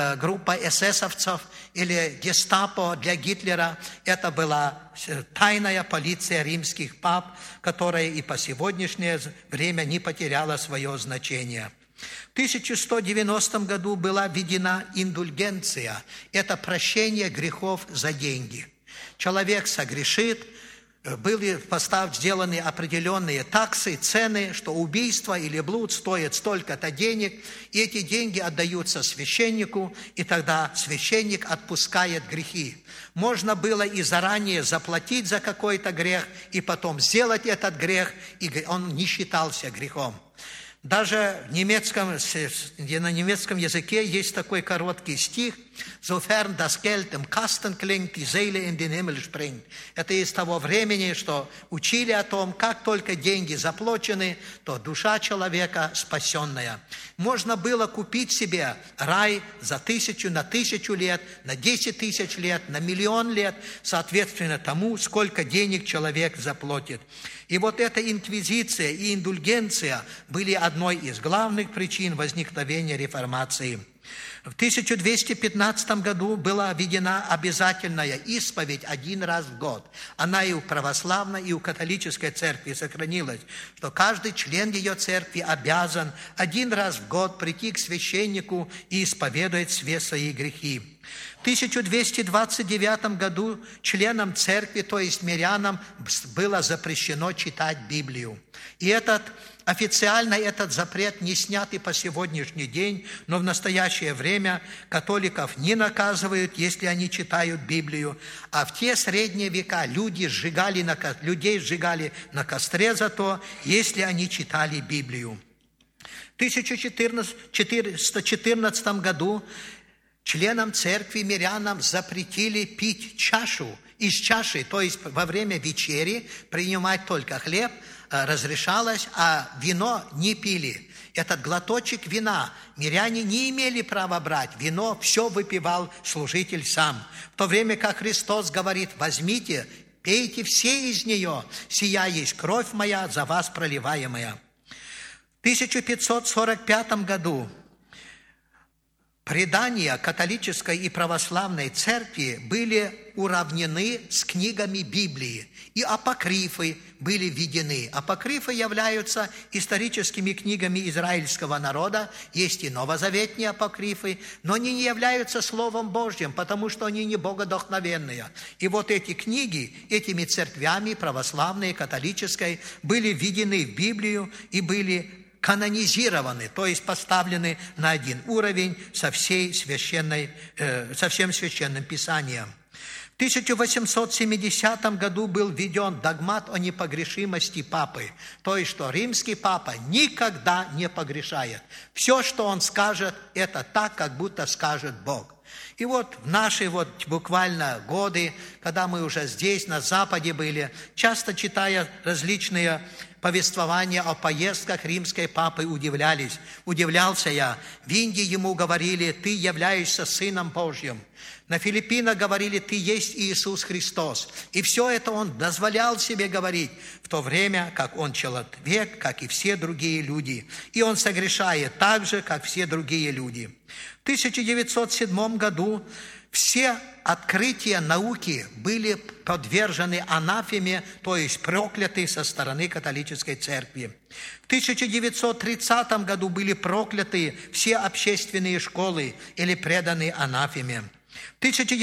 A: эсэсовцев или гестапо для Гитлера. Это была тайная полиция римских пап, которая и по сегодняшнее время не потеряла свое значение. В 1190 году была введена индульгенция. Это прощение грехов за деньги. Человек согрешит, были сделаны определенные таксы, цены, что убийство или блуд стоит столько-то денег, и эти деньги отдаются священнику, и тогда священник отпускает грехи. Можно было и заранее заплатить за какой-то грех, и потом сделать этот грех, и он не считался грехом. Даже на немецком языке есть такой короткий стих: «Sofern das Geld im Kasten klingt, die Seele in den Himmel springt». Это из того времени, что учили о том, как только деньги заплачены, то душа человека спасенная. Можно было купить себе рай за 1000 на 1000 лет, на 10 000 лет, на 1 000 000 лет, соответственно тому, сколько денег человек заплатит. И вот эта инквизиция и индульгенция были одной из главных причин возникновения реформации. В 1215 году была введена обязательная исповедь 1 раз в год. Она и у православной, и у католической церкви сохранилась, что каждый член ее церкви обязан 1 раз в год прийти к священнику и исповедовать все свои грехи. В 1229 году членам церкви, то есть мирянам, было запрещено читать Библию. И официально этот запрет не снят и по сегодняшний день, но в настоящее время католиков не наказывают, если они читают Библию. А в те средние века людей сжигали на костре за то, если они читали Библию. В 1414 году членам церкви, мирянам запретили пить из чаши, то есть во время вечери принимать только хлеб разрешалось, а вино не пили. Этот глоточек вина миряне не имели права брать. Вино все выпивал служитель сам. В то время как Христос говорит: возьмите, пейте все из нее, сия есть кровь моя, за вас проливаемая. В 1545 году предания католической и православной церкви были уравнены с книгами Библии, и апокрифы были введены. Апокрифы являются историческими книгами израильского народа, есть и новозаветные апокрифы, но они не являются Словом Божьим, потому что они не богодухновенные. И вот эти книги, этими церквями, православной, католической, были введены в Библию и были канонизированы, то есть поставлены на один уровень со всем священным писанием. В 1870 году был введен догмат о непогрешимости папы, то есть, что римский папа никогда не погрешает. Все, что он скажет, это так, как будто скажет Бог. И вот в наши буквально годы, когда мы уже здесь, на Западе были, часто читая различные повествования о поездках римской папы, удивлялся я. В Индии ему говорили: ты являешься Сыном Божьим. На Филиппинах говорили: ты есть Иисус Христос. И все это он дозволял себе говорить, в то время как он человек, как и все другие люди. И он согрешает так же, как все другие люди. В 1907 году все открытия науки были подвержены анафеме, то есть прокляты со стороны католической церкви. В 1930 году были прокляты все общественные школы или преданы анафеме. В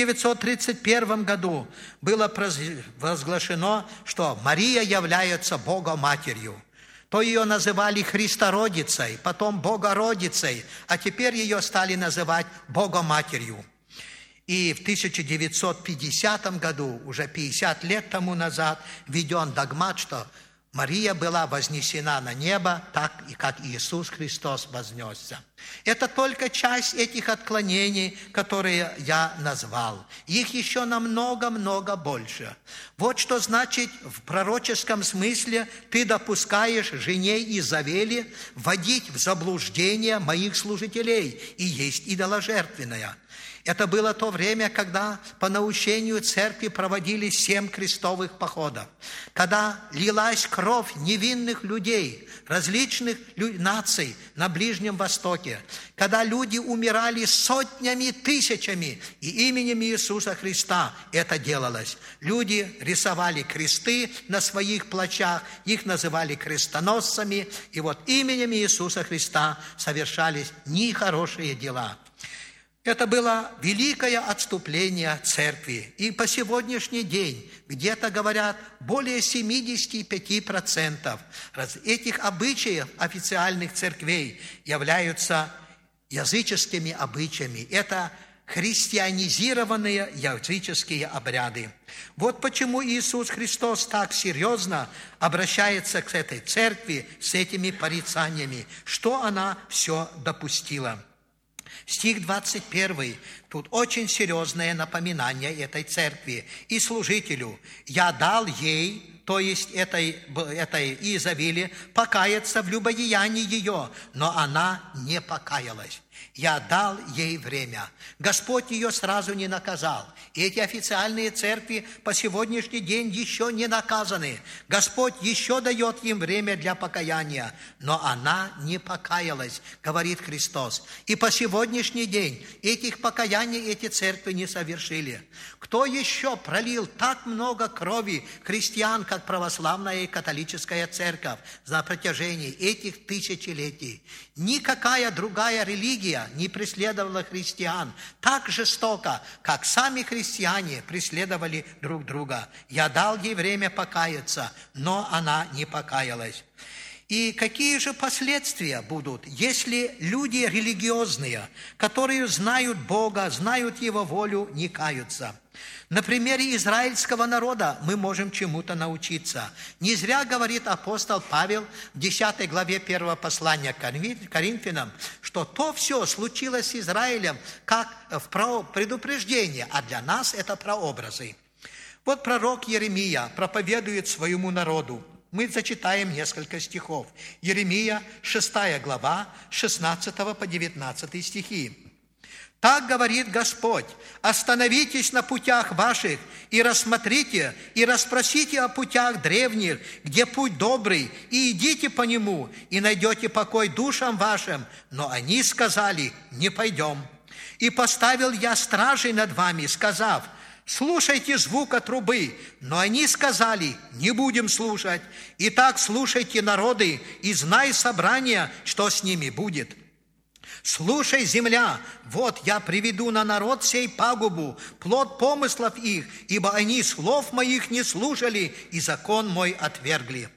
A: 1931 году было провозглашено, что Мария является Богоматерью. То ее называли Христородицей, потом Богородицей, а теперь ее стали называть Богоматерью. И в 1950 году, уже 50 лет тому назад, введен догмат, что Мария была вознесена на небо, так и как Иисус Христос вознесся. Это только часть этих отклонений, которые я назвал. Их еще намного-много больше. Вот что значит в пророческом смысле: ты допускаешь жене Изавели вводить в заблуждение моих служителей, и есть идоложертвенная. Это было то время, когда по наущению церкви проводились 7 крестовых походов, когда лилась кровь невинных людей, различных наций на Ближнем Востоке, когда люди умирали сотнями, тысячами, и именем Иисуса Христа это делалось. Люди рисовали кресты на своих плащах, их называли крестоносцами, и вот именем Иисуса Христа совершались нехорошие дела. Это было великое отступление церкви. И по сегодняшний день, где-то говорят, более 75% этих обычаев официальных церквей являются языческими обычаями. Это христианизированные языческие обряды. Вот почему Иисус Христос так серьезно обращается к этой церкви с этими порицаниями, что она все допустила. Стих 21. Тут очень серьезное напоминание этой церкви и служителю. «Я дал ей», то есть этой Иезавели, покаяться в любодеянии ее, но она не покаялась. Я дал ей время. Господь ее сразу не наказал. И эти официальные церкви по сегодняшний день еще не наказаны. Господь еще дает им время для покаяния. Но она не покаялась, говорит Христос. И по сегодняшний день этих покаяний эти церкви не совершили. Кто еще пролил так много крови христиан, как православная и католическая церковь на протяжении этих тысячелетий? Никакая другая религия не преследовала христиан так жестоко, как сами христиане преследовали друг друга. Я дал ей время покаяться, но она не покаялась. И какие же последствия будут, если люди религиозные, которые знают Бога, знают Его волю, не каются? На примере израильского народа мы можем чему-то научиться. Не зря говорит апостол Павел в 10 главе 1 послания к Коринфянам, что то все случилось с Израилем как в предупреждение, а для нас это прообразы. Вот пророк Иеремия проповедует своему народу. Мы зачитаем несколько стихов. Иеремия, 6 глава, 16 по 19 стихи. «Так говорит Господь: остановитесь на путях ваших и рассмотрите, и расспросите о путях древних, где путь добрый, и идите по нему, и найдете покой душам вашим. Но они сказали: не пойдем. И поставил я стражей над вами, сказав: слушайте звука трубы. Но они сказали: не будем слушать. Итак, слушайте, народы, и знай собрание, что с ними будет. Слушай, земля, вот я приведу на народ сей пагубу, плод помыслов их, ибо они слов моих не слушали, и закон мой отвергли».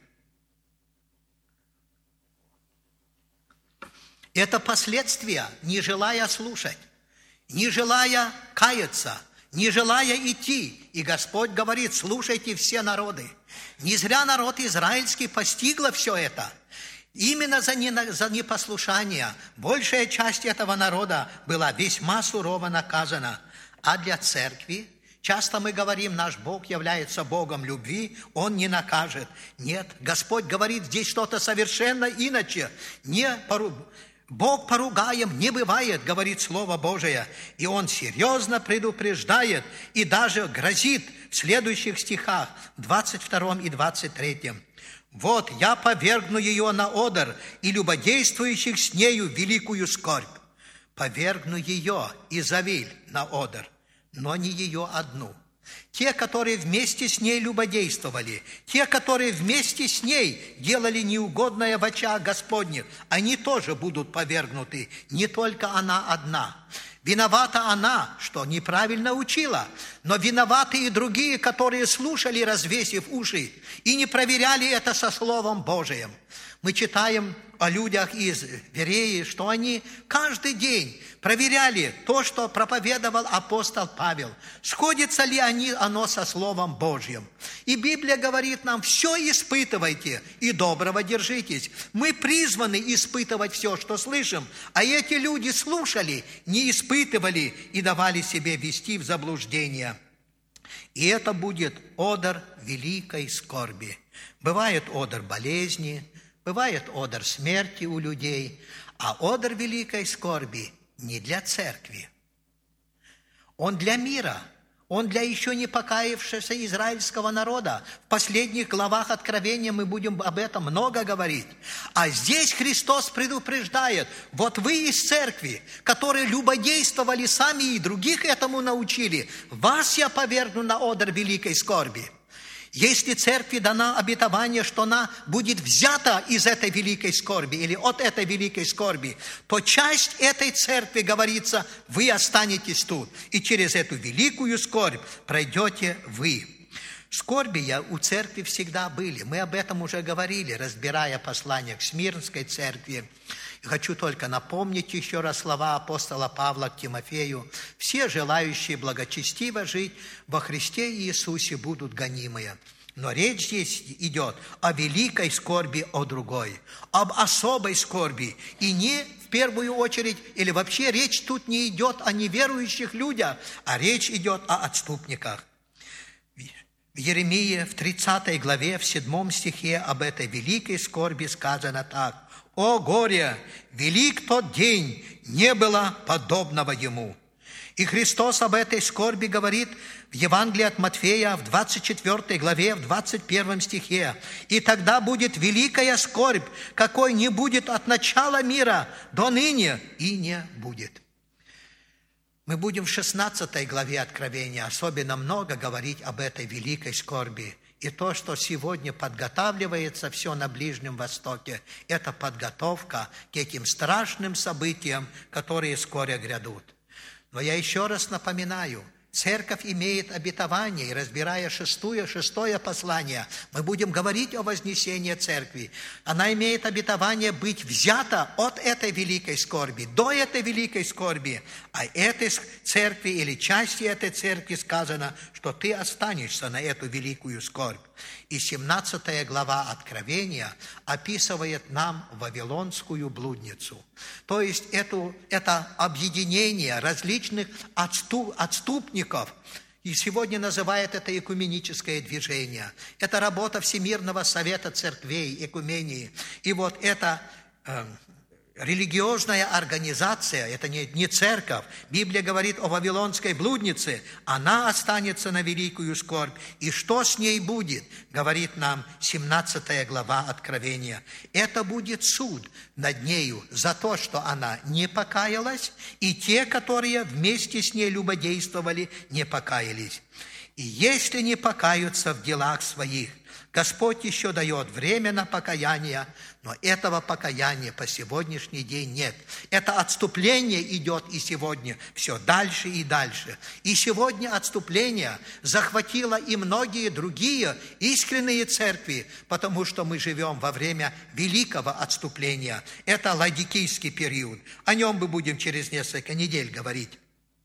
A: Это последствия, не желая слушать, не желая каяться, не желая идти. И Господь говорит: слушайте все народы. Не зря народ израильский постигло все это. Именно за непослушание большая часть этого народа была весьма сурово наказана. А для церкви, часто мы говорим, наш Бог является Богом любви, Он не накажет. Нет, Господь говорит здесь что-то совершенно иначе. Бог поругаем не бывает, говорит Слово Божие. И Он серьезно предупреждает и даже грозит в следующих стихах, 22 и 23. «Вот я повергну ее на одр, и любодействующих с нею великую скорбь». Повергну ее, Иезавель, на одр, но не ее одну. Те, которые вместе с ней любодействовали, те, которые вместе с ней делали неугодное в очах Господних, они тоже будут повергнуты, не только она одна. Виновата она, что неправильно учила, но виноваты и другие, которые слушали, развесив уши, и не проверяли это со Словом Божиим. Мы читаем о людях из Береи, что они каждый день проверяли то, что проповедовал апостол Павел. Сходится ли оно со Словом Божьим? И Библия говорит нам: все испытывайте и доброго держитесь. Мы призваны испытывать все, что слышим, а эти люди слушали, не испытывали и давали себе вести в заблуждение. И это будет одр великой скорби. Бывает одр болезни, бывает одр смерти у людей, а одр великой скорби не для церкви. Он для мира, он для еще не покаявшегося израильского народа. В последних главах Откровения мы будем об этом много говорить. А здесь Христос предупреждает: вот вы из церкви, которые любодействовали сами и других этому научили, вас я повергну на одр великой скорби. Если церкви дано обетование, что она будет взята из этой великой скорби или от этой великой скорби, то часть этой церкви, говорится, вы останетесь тут, и через эту великую скорбь пройдете вы. Скорби у церкви всегда были. Мы об этом уже говорили, разбирая послание к Смирнской церкви. И хочу только напомнить еще раз слова апостола Павла к Тимофею. «Все желающие благочестиво жить во Христе Иисусе будут гонимые». Но речь здесь идет о великой скорби о другой, об особой скорби. И не в первую очередь, или вообще речь тут не идет о неверующих людях, а речь идет о отступниках. В Иеремии в 30 главе, в 7 стихе об этой великой скорби сказано так. «О горе! Велик тот день, не было подобного ему». И Христос об этой скорби говорит в Евангелии от Матфея в 24 главе, в 21 стихе. «И тогда будет великая скорбь, какой не будет от начала мира до ныне и не будет». Мы будем в 16 главе Откровения особенно много говорить об этой великой скорби. И то, что сегодня подготавливается все на Ближнем Востоке, это подготовка к этим страшным событиям, которые скоро грядут. Но я еще раз напоминаю, церковь имеет обетование, и разбирая шестое послание, мы будем говорить о вознесении церкви. Она имеет обетование быть взята от этой великой скорби, до этой великой скорби. А этой церкви или части этой церкви сказано, что ты останешься на эту великую скорбь. И 17 глава Откровения описывает нам вавилонскую блудницу. То есть это объединение различных отступников, и сегодня называют это экуменическое движение. Это работа Всемирного Совета Церквей, экумении. И вот эта религиозная организация, это не церковь. Библия говорит о вавилонской блуднице. Она останется на великую скорбь. И что с ней будет, говорит нам 17 глава Откровения. Это будет суд над нею за то, что она не покаялась, и те, которые вместе с ней любодействовали, не покаялись. И если не покаются в делах своих, Господь еще дает время на покаяние, но этого покаяния по сегодняшний день нет. Это отступление идет и сегодня все дальше и дальше. И сегодня отступление захватило и многие другие искренние церкви, потому что мы живем во время великого отступления. Это ладикийский период. О нем мы будем через несколько недель говорить.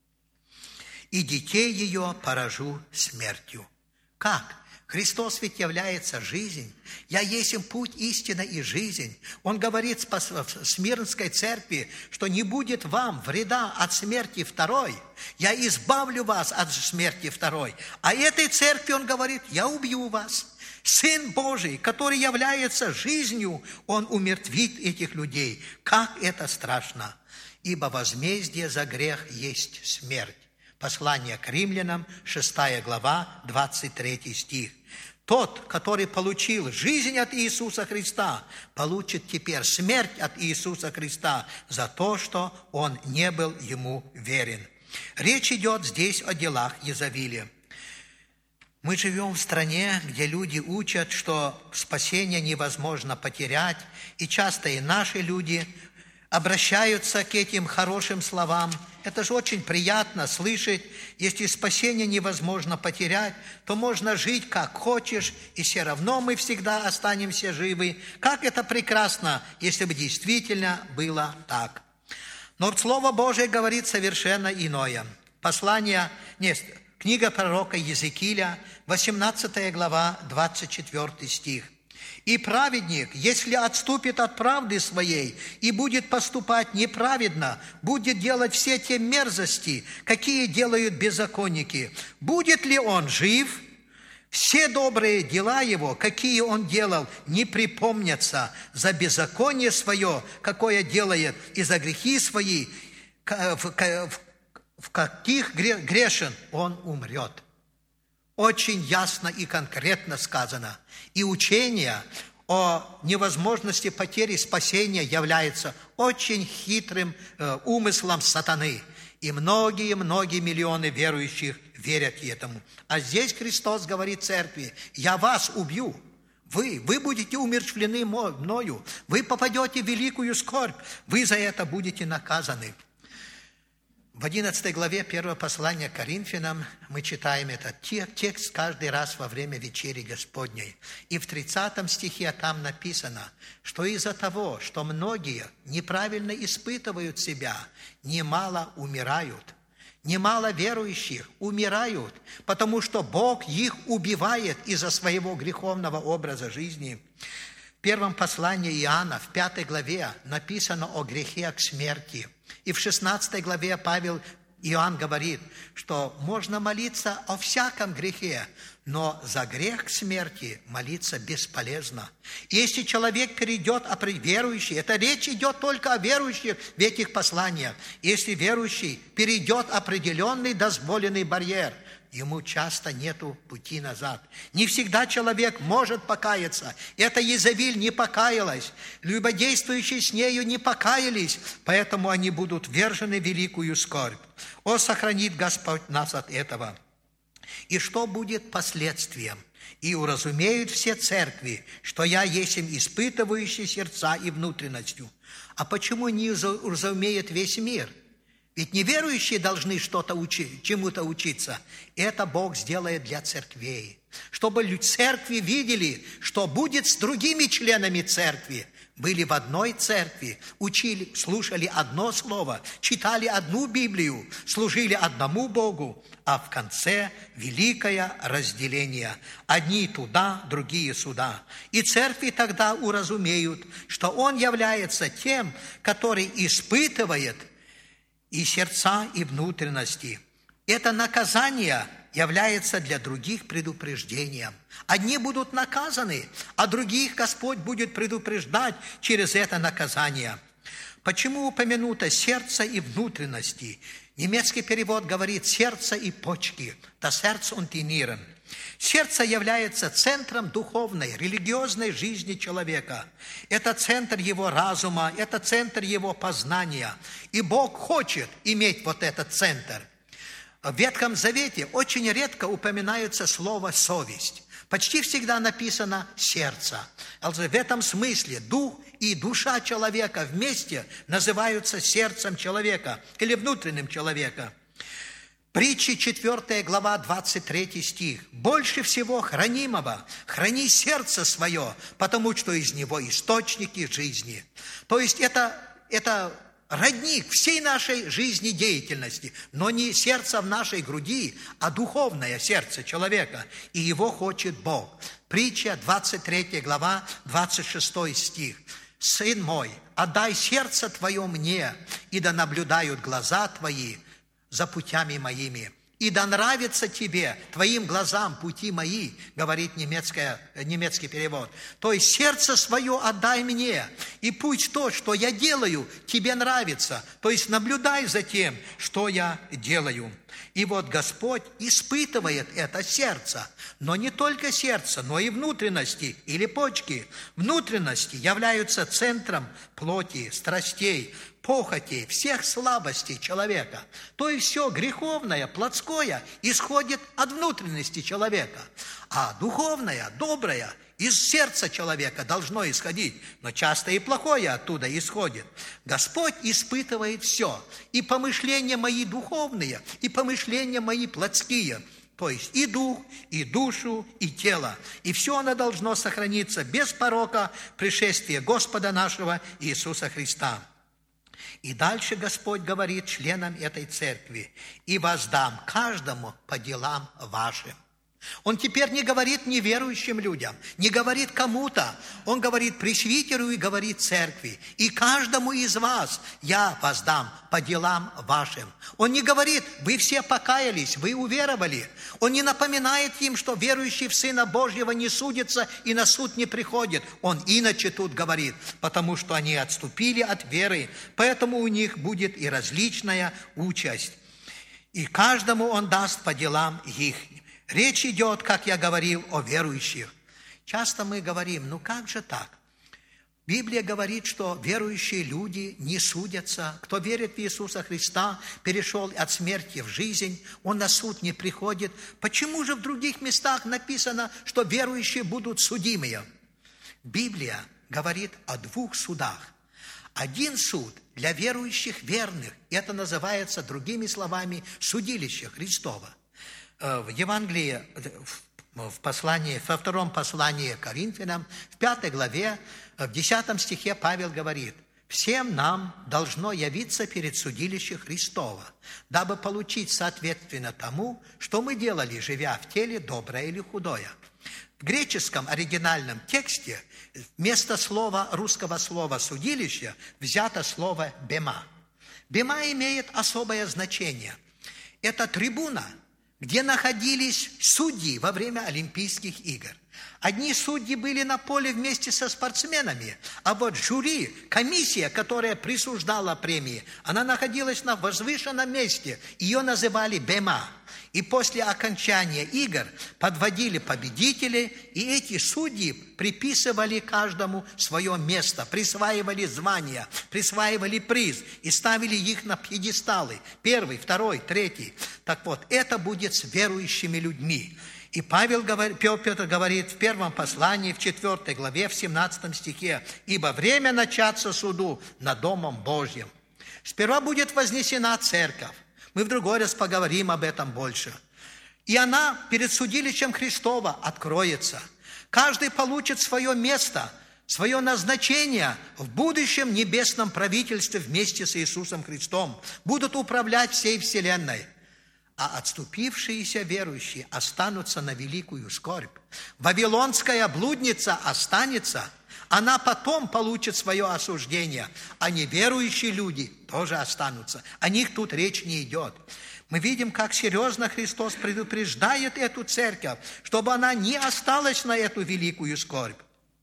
A: «И детей ее поражу смертью». Как? Христос ведь является жизнь. «Я есть им путь, истина и жизнь». Он говорит в Смирнской церкви, что не будет вам вреда от смерти второй. «Я избавлю вас от смерти второй». А этой церкви он говорит: «Я убью вас». Сын Божий, который является жизнью, он умертвит этих людей. Как это страшно! «Ибо возмездие за грех есть смерть». Послание к Римлянам, 6 глава, 23 стих. Тот, который получил жизнь от Иисуса Христа, получит теперь смерть от Иисуса Христа за то, что он не был ему верен. Речь идет здесь о делах Иезавели. Мы живем в стране, где люди учат, что спасение невозможно потерять, и часто и наши люди обращаются к этим хорошим словам. Это же очень приятно слышать. Если спасение невозможно потерять, то можно жить как хочешь, и все равно мы всегда останемся живы. Как это прекрасно, если бы действительно было так. Но Слово Божие говорит совершенно иное. Книга пророка Иезекииля, 18 глава, 24 стих. «И праведник, если отступит от правды своей и будет поступать неправедно, будет делать все те мерзости, какие делают беззаконники, будет ли он жив? Все добрые дела его, какие он делал, не припомнятся. За беззаконие свое, какое делает, и за грехи свои, в каких грешен, он умрет». Очень ясно и конкретно сказано. И учение о невозможности потери спасения является очень хитрым умыслом сатаны. И многие миллионы верующих верят этому. А здесь Христос говорит церкви: «Я вас убью». Вы будете умерщвлены мною. Вы попадете в великую скорбь. Вы за это будете наказаны. В 11 главе 1 послания к Коринфянам мы читаем этот текст каждый раз во время вечери Господней. И в 30 стихе там написано, что из-за того, что многие неправильно испытывают себя, немало умирают. Немало верующих умирают, потому что Бог их убивает из-за своего греховного образа жизни. В первом послании Иоанна, в 5 главе, написано о грехе к смерти. И в 16 главе Иоанн говорит, что можно молиться о всяком грехе, но за грех к смерти молиться бесполезно. Если человек перейдет, верующий, это речь идет только о верующих в этих посланиях. Если верующий перейдет определенный дозволенный барьер, ему часто нету пути назад. Не всегда человек может покаяться. Эта Иезавель не покаялась. Любодействующие с нею не покаялись, поэтому они будут ввержены в великую скорбь. О, сохранит Господь нас от этого. И что будет последствием? И уразумеют все церкви, что я есть им испытывающий сердца и внутренностью. А почему не уразумеет весь мир? Ведь неверующие должны чему-то учиться. Это Бог сделает для церквей. Чтобы церкви видели, что будет с другими членами церкви. Были в одной церкви, учили, слушали одно слово, читали одну Библию, служили одному Богу, а в конце великое разделение. Одни туда, другие сюда. И церкви тогда уразумеют, что Он является тем, который испытывает и сердца, и внутренности. Это наказание является для других предупреждением. Одни будут наказаны, а других Господь будет предупреждать через это наказание. Почему упомянуто сердце и внутренности? Немецкий перевод говорит сердце и почки. Das Herz und die Nieren. Сердце является центром духовной, религиозной жизни человека. Это центр его разума, это центр его познания. И Бог хочет иметь вот этот центр. В Ветхом Завете очень редко упоминается слово «совесть». Почти всегда написано «сердце». В этом смысле дух и душа человека вместе называются сердцем человека или внутренним человека. Притчи 4 глава 23 стих. «Больше всего хранимого храни сердце свое, потому что из него источники жизни». То есть это родник всей нашей жизнедеятельности, но не сердце в нашей груди, а духовное сердце человека, и его хочет Бог. Притча 23 глава 26 стих. «Сын мой, отдай сердце твое мне, и да наблюдают глаза твои за путями моими. И да нравится тебе, твоим глазам, пути мои», говорит немецкий перевод. То есть сердце свое отдай мне, и пусть то, что я делаю, тебе нравится. То есть наблюдай за тем, что я делаю. И вот Господь испытывает это сердце, но не только сердце, но и внутренности или почки. Внутренности являются центром плоти, страстей, похотей, всех слабостей человека. То есть все греховное, плотское исходит от внутренности человека. А духовное, доброе из сердца человека должно исходить, но часто и плохое оттуда исходит. Господь испытывает все, и помышления мои духовные, и помышления мои плотские, то есть и дух, и душу, и тело. И все оно должно сохраниться без порока пришествия Господа нашего Иисуса Христа. И дальше Господь говорит членам этой церкви: «И воздам каждому по делам вашим». Он теперь не говорит неверующим людям, не говорит кому-то. Он говорит пресвитеру и говорит церкви: «И каждому из вас я воздам по делам вашим». Он не говорит: «Вы все покаялись, вы уверовали». Он не напоминает им, что верующий в Сына Божьего не судится и на суд не приходит. Он иначе тут говорит, потому что они отступили от веры, поэтому у них будет и различная участь. И каждому он даст по делам их. Речь идет, как я говорил, о верующих. Часто мы говорим: ну как же так? Библия говорит, что верующие люди не судятся. Кто верит в Иисуса Христа, перешел от смерти в жизнь, он на суд не приходит. Почему же в других местах написано, что верующие будут судимые? Библия говорит о двух судах. один суд для верующих верных. Это называется, другими словами, судилище Христово. В Евангелии, во втором послании к Коринфянам, в 5 главе, в 10 стихе Павел говорит: «Всем нам должно явиться перед судилищем Христова, дабы получить соответственно тому, что мы делали, живя в теле, доброе или худое». В греческом оригинальном тексте вместо русского слова «судилище» взято слово «бема». «Бема» имеет особое значение. Это трибуна, где находились судьи во время Олимпийских игр. Одни судьи были на поле вместе со спортсменами, а вот жюри, комиссия, которая присуждала премии, она находилась на возвышенном месте. Ее называли бема. И после окончания игр подводили победителей, и эти судьи приписывали каждому свое место, присваивали звания, присваивали приз и ставили их на пьедесталы. 1, 2, 3. Так вот, это будет с верующими людьми. И Петр говорит в первом послании, в 4 главе, в 17 стихе: «Ибо время начаться суду над Домом Божьим». Сперва будет вознесена церковь. Мы в другой раз поговорим об этом больше. И она перед судилищем Христова откроется. Каждый получит свое место, свое назначение в будущем небесном правительстве вместе с Иисусом Христом. Будут управлять всей вселенной. А отступившиеся верующие останутся на великую скорбь. Вавилонская блудница останется, она потом получит свое осуждение, а неверующие люди тоже останутся. О них тут речь не идет. Мы видим, как серьезно Христос предупреждает эту церковь, чтобы она не осталась на эту великую скорбь.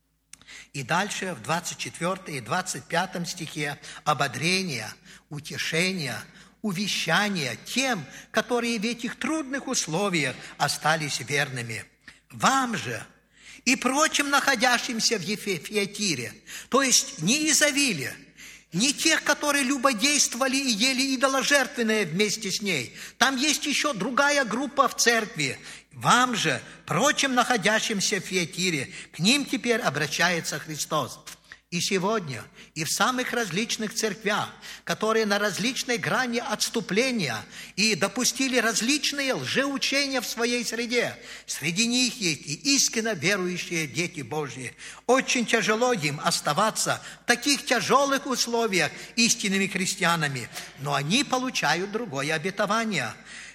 A: И дальше в 24 и 25 стихе ободрение, утешение, увещание тем, которые в этих трудных условиях остались верными. Вам же и прочим находящимся в Фиатире, то есть не Изавиле, не тех, которые любодействовали и ели идоложертвенное вместе с ней. Там есть еще другая группа в церкви. Вам же, прочим находящимся в Фиатире, к ним теперь обращается Христос. И сегодня, и в самых различных церквях, которые на различной грани отступления и допустили различные лжеучения в своей среде, среди них есть и истинно верующие дети Божьи. Очень тяжело им оставаться в таких тяжелых условиях истинными христианами, но они получают другое обетование.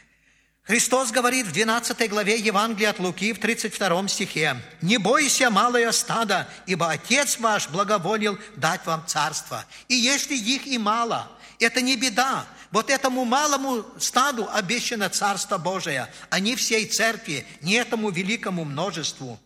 A: Христос говорит в 12 главе Евангелия от Луки в 32 стихе: «Не бойся, малое стадо, ибо Отец ваш благоволил дать вам царство. И если их и мало, это не беда. Вот этому малому стаду обещано Царство Божие, а не всей церкви, не этому великому множеству.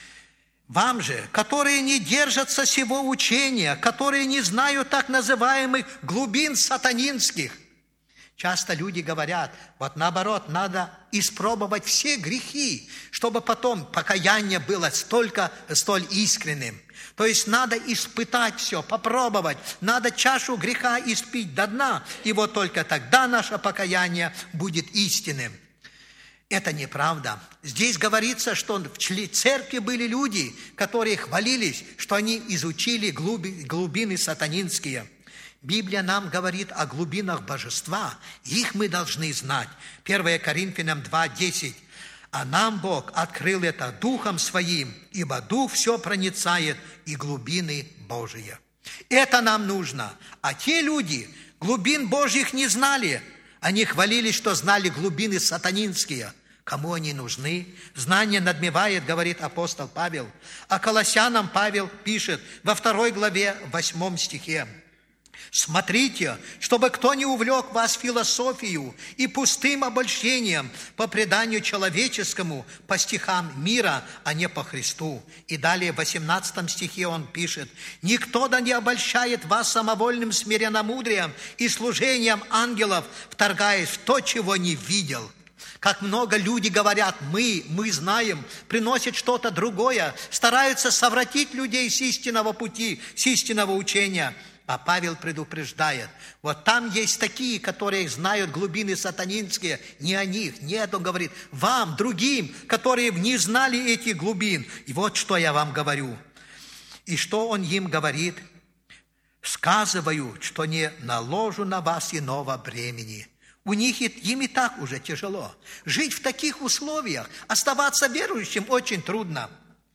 A: Вам же, которые не держатся сего учения, которые не знают так называемых глубин сатанинских». Часто люди говорят, вот наоборот, надо испробовать все грехи, чтобы потом покаяние было столь искренним. То есть надо испытать все, попробовать, надо чашу греха испить до дна, и вот только тогда наше покаяние будет истинным. Это неправда. Здесь говорится, что в церкви были люди, которые хвалились, что они изучили глубины сатанинские. Библия нам говорит о глубинах божества, их мы должны знать. 1 Коринфянам 2:10. «А нам Бог открыл это Духом Своим, ибо Дух все проницает и глубины Божие». Это нам нужно. А те люди глубин Божьих не знали. Они хвалились, что знали глубины сатанинские. Кому они нужны? Знание надмевает, говорит апостол Павел. А Колоссянам Павел пишет во 2 главе 8 стихе: «Смотрите, чтобы кто не увлек вас философию и пустым обольщением по преданию человеческому, по стихам мира, а не по Христу». И далее в 18 стихе он пишет: «Никто да не обольщает вас самовольным смиренномудрием и служением ангелов, вторгаясь в то, чего не видел». Как много люди говорят, мы знаем, приносят что-то другое, стараются совратить людей с истинного пути, с истинного учения. А Павел предупреждает, вот там есть такие, которые знают глубины сатанинские, не о них, нет, он говорит, вам, другим, которые не знали этих глубин. И вот что я вам говорю. И что он им говорит? сказываю, что не наложу на вас иного бремени. Им и так уже тяжело. Жить в таких условиях, оставаться верующим очень трудно.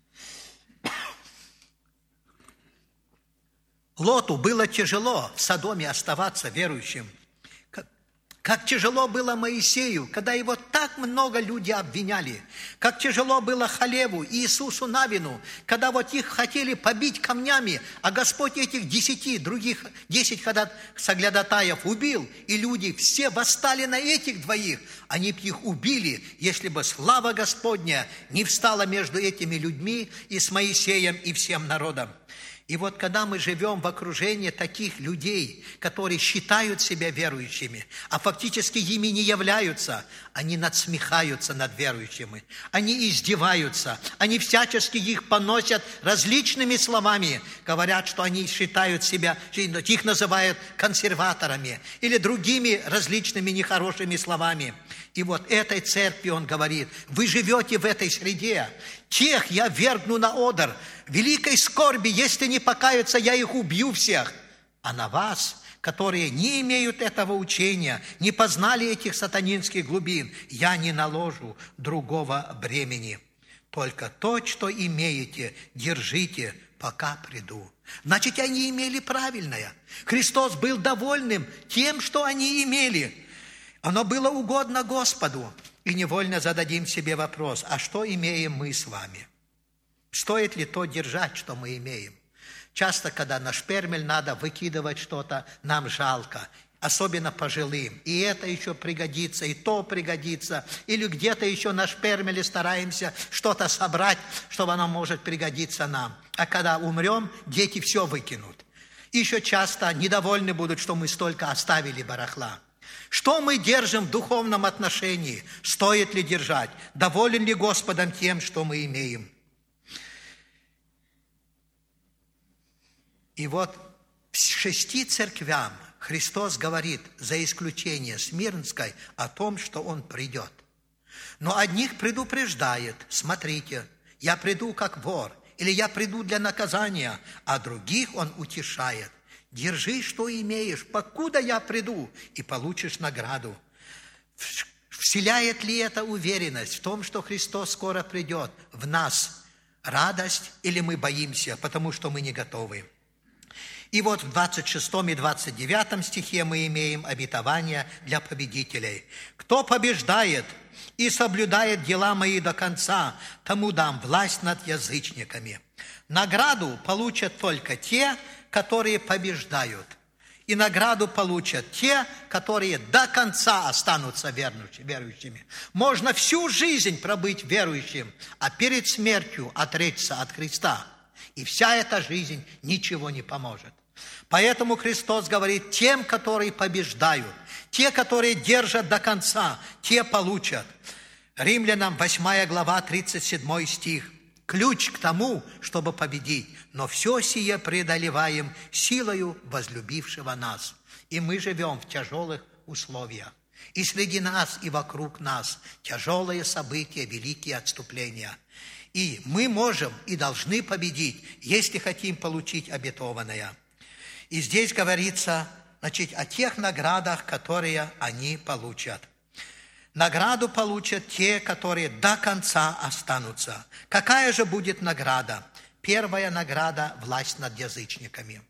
A: Лоту было тяжело в Содоме оставаться верующим. Как тяжело было Моисею, когда его так много людей обвиняли. Как тяжело было Халеву и Иисусу Навину, когда вот их хотели побить камнями, а Господь этих 10 соглядатаев убил, и люди все восстали на этих двоих. Они бы их убили, если бы слава Господня не встала между этими людьми и с Моисеем и всем народом. И вот когда мы живем в окружении таких людей, которые считают себя верующими, а фактически ими не являются, они надсмехаются над верующими, они издеваются, они всячески их поносят различными словами, говорят, что они считают себя, их называют консерваторами или другими различными нехорошими словами. И вот этой церкви он говорит: вы живете в этой среде, тех я вергну на одр, великой скорби, если не покаются, я их убью всех. А на вас, которые не имеют этого учения, не познали этих сатанинских глубин, я не наложу другого бремени. Только то, что имеете, держите, пока приду. Значит, они имели правильное. Христос был довольным тем, что они имели. Оно было угодно Господу. И невольно зададим себе вопрос: а что имеем мы с вами? Стоит ли то держать, что мы имеем? Часто, когда на шпермель надо выкидывать что-то, нам жалко, особенно пожилым. И это еще пригодится, и то пригодится. Или где-то еще на шпермеле стараемся что-то собрать, чтобы оно может пригодиться нам. А когда умрем, дети все выкинут. И еще часто недовольны будут, что мы столько оставили барахла. Что мы держим в духовном отношении? Стоит ли держать? Доволен ли Господом тем, что мы имеем? И вот 6 церквям Христос говорит, за исключением Смирнской, о том, что Он придет. Но одних предупреждает: смотрите, я приду как вор, или я приду для наказания, а других Он утешает: держи, что имеешь, покуда я приду, и получишь награду. Вселяет ли это уверенность в том, что Христос скоро придет, в нас радость, или мы боимся, потому что мы не готовы? И вот в 26 и 29 стихе мы имеем обетование для победителей. «Кто побеждает и соблюдает дела мои до конца, тому дам власть над язычниками». Награду получат только те, которые побеждают. И награду получат те, которые до конца останутся верующими. Можно всю жизнь пробыть верующим, а перед смертью отречься от Христа. И вся эта жизнь ничего не поможет. Поэтому Христос говорит: тем, которые побеждают, те, которые держат до конца, те получат. Римлянам 8 глава, 37 стих. Ключ к тому, чтобы победить. Но все сие преодолеваем силою возлюбившего нас. И мы живем в тяжелых условиях. И среди нас, и вокруг нас тяжелые события, великие отступления. И мы можем и должны победить, если хотим получить обетованное. И здесь говорится, о тех наградах, которые они получат. Награду получат те, которые до конца останутся. Какая же будет награда? Первая награда – власть над язычниками.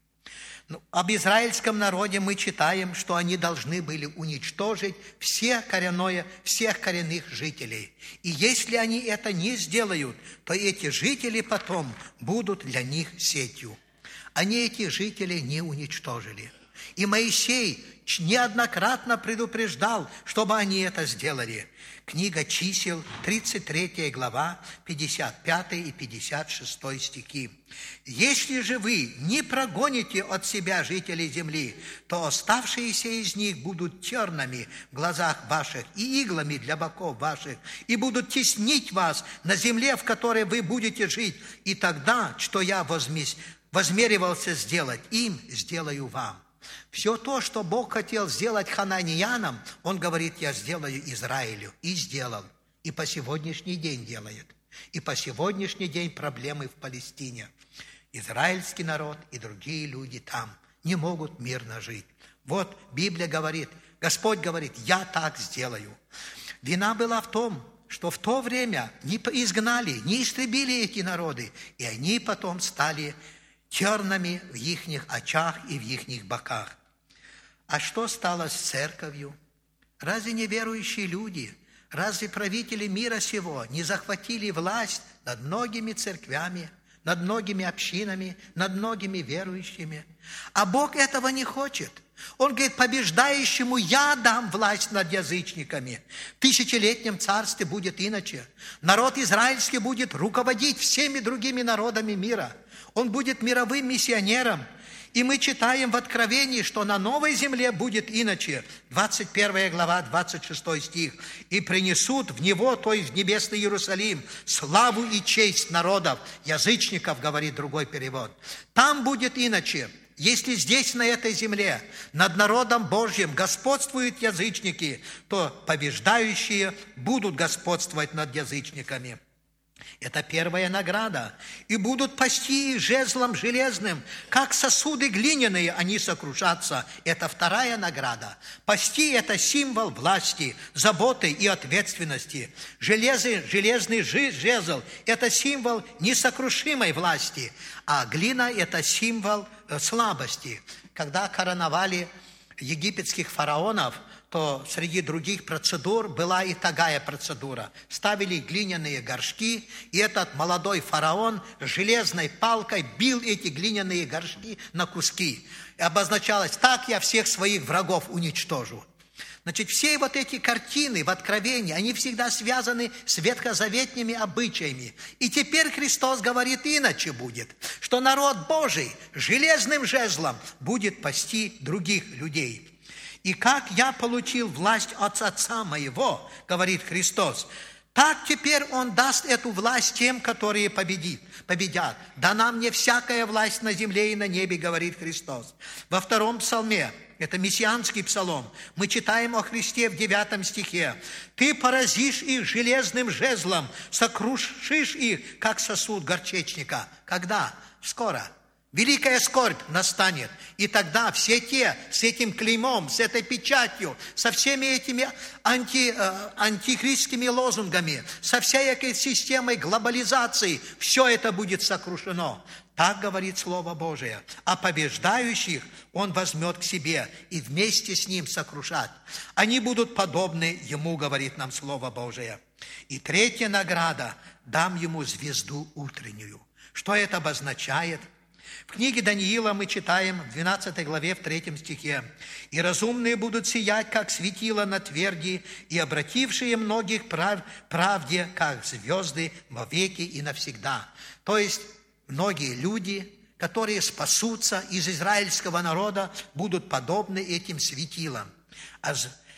A: Об израильском народе мы читаем, что они должны были уничтожить всех коренных жителей. И если они это не сделают, то эти жители потом будут для них сетью. Они этих жителей не уничтожили. И Моисей неоднократно предупреждал, чтобы они это сделали. Книга Чисел, 33 глава, 55 и 56 стихи. «Если же вы не прогоните от себя жителей земли, то оставшиеся из них будут тернами в глазах ваших и иглами для боков ваших, и будут теснить вас на земле, в которой вы будете жить. И тогда, что я возмеривался сделать им, сделаю вам». Все то, что Бог хотел сделать ханаанеянам, Он говорит: я сделаю Израилю. И сделал. И по сегодняшний день делает. И по сегодняшний день проблемы в Палестине. Израильский народ и другие люди там не могут мирно жить. Вот Библия говорит, Господь говорит, я так сделаю. Вина была в том, что в то время не изгнали, не истребили эти народы, и они потом стали тернами в их очах и в их боках. А что стало с церковью? Разве неверующие люди, разве правители мира сего не захватили власть над многими церквями, над многими общинами, над многими верующими? А Бог этого не хочет. Он говорит, побеждающему я дам власть над язычниками. В тысячелетнем царстве будет иначе. Народ израильский будет руководить всеми другими народами мира. Он будет мировым миссионером. И мы читаем в Откровении, что на новой земле будет иначе. 21 глава, 26 стих. «И принесут в него, то есть в небесный Иерусалим, славу и честь народов, язычников», говорит другой перевод. Там будет иначе. Если здесь, на этой земле, над народом Божьим господствуют язычники, то побеждающие будут господствовать над язычниками. Это первая награда. «И будут пасти их жезлом железным, как сосуды глиняные, они сокрушатся». Это вторая награда. Пасти – это символ власти, заботы и ответственности. Железный жезл – это символ несокрушимой власти, а глина – это символ слабости. Когда короновали египетских фараонов, то среди других процедур была и такая процедура. Ставили глиняные горшки, и этот молодой фараон железной палкой бил эти глиняные горшки на куски. И обозначалось, так я всех своих врагов уничтожу. Значит, все вот эти картины в Откровении, они всегда связаны с ветхозаветными обычаями. И теперь Христос говорит, иначе будет, что народ Божий железным жезлом будет пасти других людей. «И как я получил власть от Отца моего, — говорит Христос, — так теперь Он даст эту власть тем, которые победят. Дана мне всякая власть на земле и на небе, — говорит Христос». Во втором псалме, это мессианский псалом, мы читаем о Христе в 9 стихе. «Ты поразишь их железным жезлом, сокрушишь их, как сосуд горчичника». Когда? Скоро. Великая скорбь настанет, и тогда все те с этим клеймом, с этой печатью, со всеми этими антихристскими лозунгами, со всей этой системой глобализации, все это будет сокрушено. Так говорит Слово Божие. А побеждающих Он возьмет к себе и вместе с Ним сокрушать. Они будут подобны Ему, говорит нам Слово Божие. И третья награда – дам Ему звезду утреннюю. Что это обозначает? В книге Даниила мы читаем в 12 главе, в 3 стихе. «И разумные будут сиять, как светило на тверди, и обратившие многих правде, как звезды, вовеки и навсегда». То есть, многие люди, которые спасутся из израильского народа, будут подобны этим светилам. А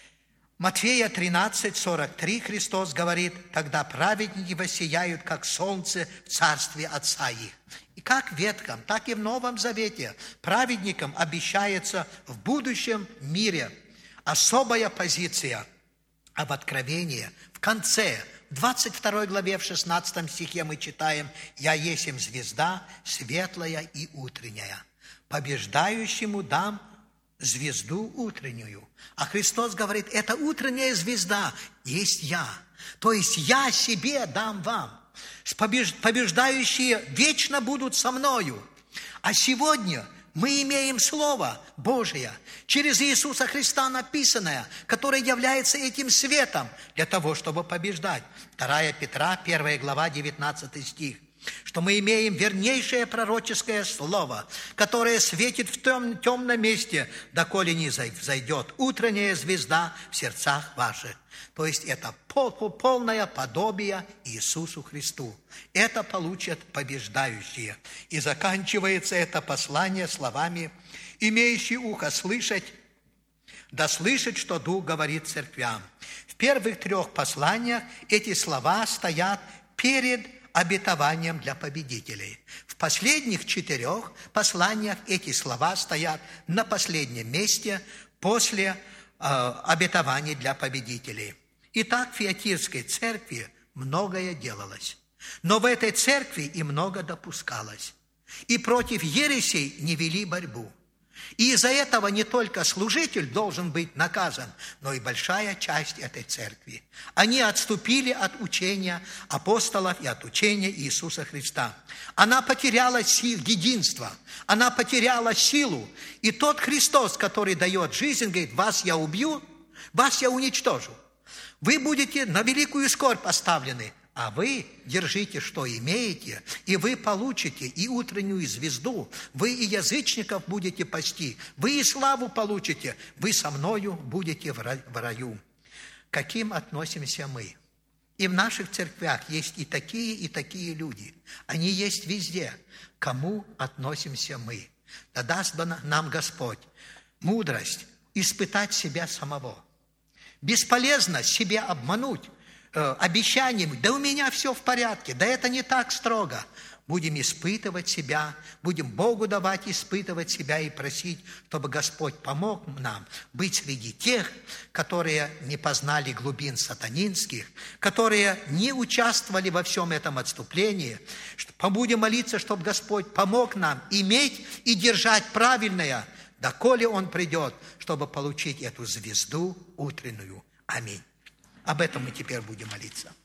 A: Матфея 13:43 Христос говорит, «Тогда праведники воссияют, как солнце в царстве Отца их». И как в Ветхом, так и в Новом Завете праведникам обещается в будущем мире особая позиция. А в Откровении, в конце, в 22 главе, в 16 стихе мы читаем, «Я есмь звезда, светлая и утренняя. Побеждающему дам звезду утреннюю». А Христос говорит, эта утренняя звезда есть я. То есть я себе дам вам. Побеждающие вечно будут со мною. А сегодня мы имеем Слово Божие через Иисуса Христа написанное, которое является этим светом для того, чтобы побеждать. 2 Петра, 1 глава, 19 стих. Что мы имеем вернейшее пророческое слово, которое светит в темном месте, доколе не взойдет утренняя звезда в сердцах ваших. То есть это полное подобие Иисусу Христу. Это получат побеждающие. И заканчивается это послание словами: «Имеющий ухо слышать, да слышит, что Дух говорит церквям». В первых 3 посланиях эти слова стоят перед обетованием для победителей. В последних 4 посланиях эти слова стоят на последнем месте после обетований для победителей. Итак, в Фиатирской церкви многое делалось, но в этой церкви и много допускалось. И против ересей не вели борьбу. И из-за этого не только служитель должен быть наказан, но и большая часть этой церкви. Они отступили от учения апостолов и от учения Иисуса Христа. Она потеряла единство, она потеряла силу. И тот Христос, который дает жизнь, говорит: вас я убью, вас я уничтожу. Вы будете на великую скорбь поставлены, а вы держите, что имеете, и вы получите и утреннюю звезду, вы и язычников будете пасти, вы и славу получите, вы со мною будете в раю. Каким относимся мы? И в наших церквях есть и такие люди. Они есть везде. Кому относимся мы? Да даст нам Господь мудрость испытать себя самого. Бесполезно себя обмануть обещанием: да у меня все в порядке, да это не так строго. Будем испытывать себя, будем Богу давать испытывать себя и просить, чтобы Господь помог нам быть среди тех, которые не познали глубин сатанинских, которые не участвовали во всем этом отступлении. Будем молиться, чтобы Господь помог нам иметь и держать правильное, доколе Он придет, чтобы получить эту звезду утреннюю. Аминь. Об этом мы теперь будем молиться.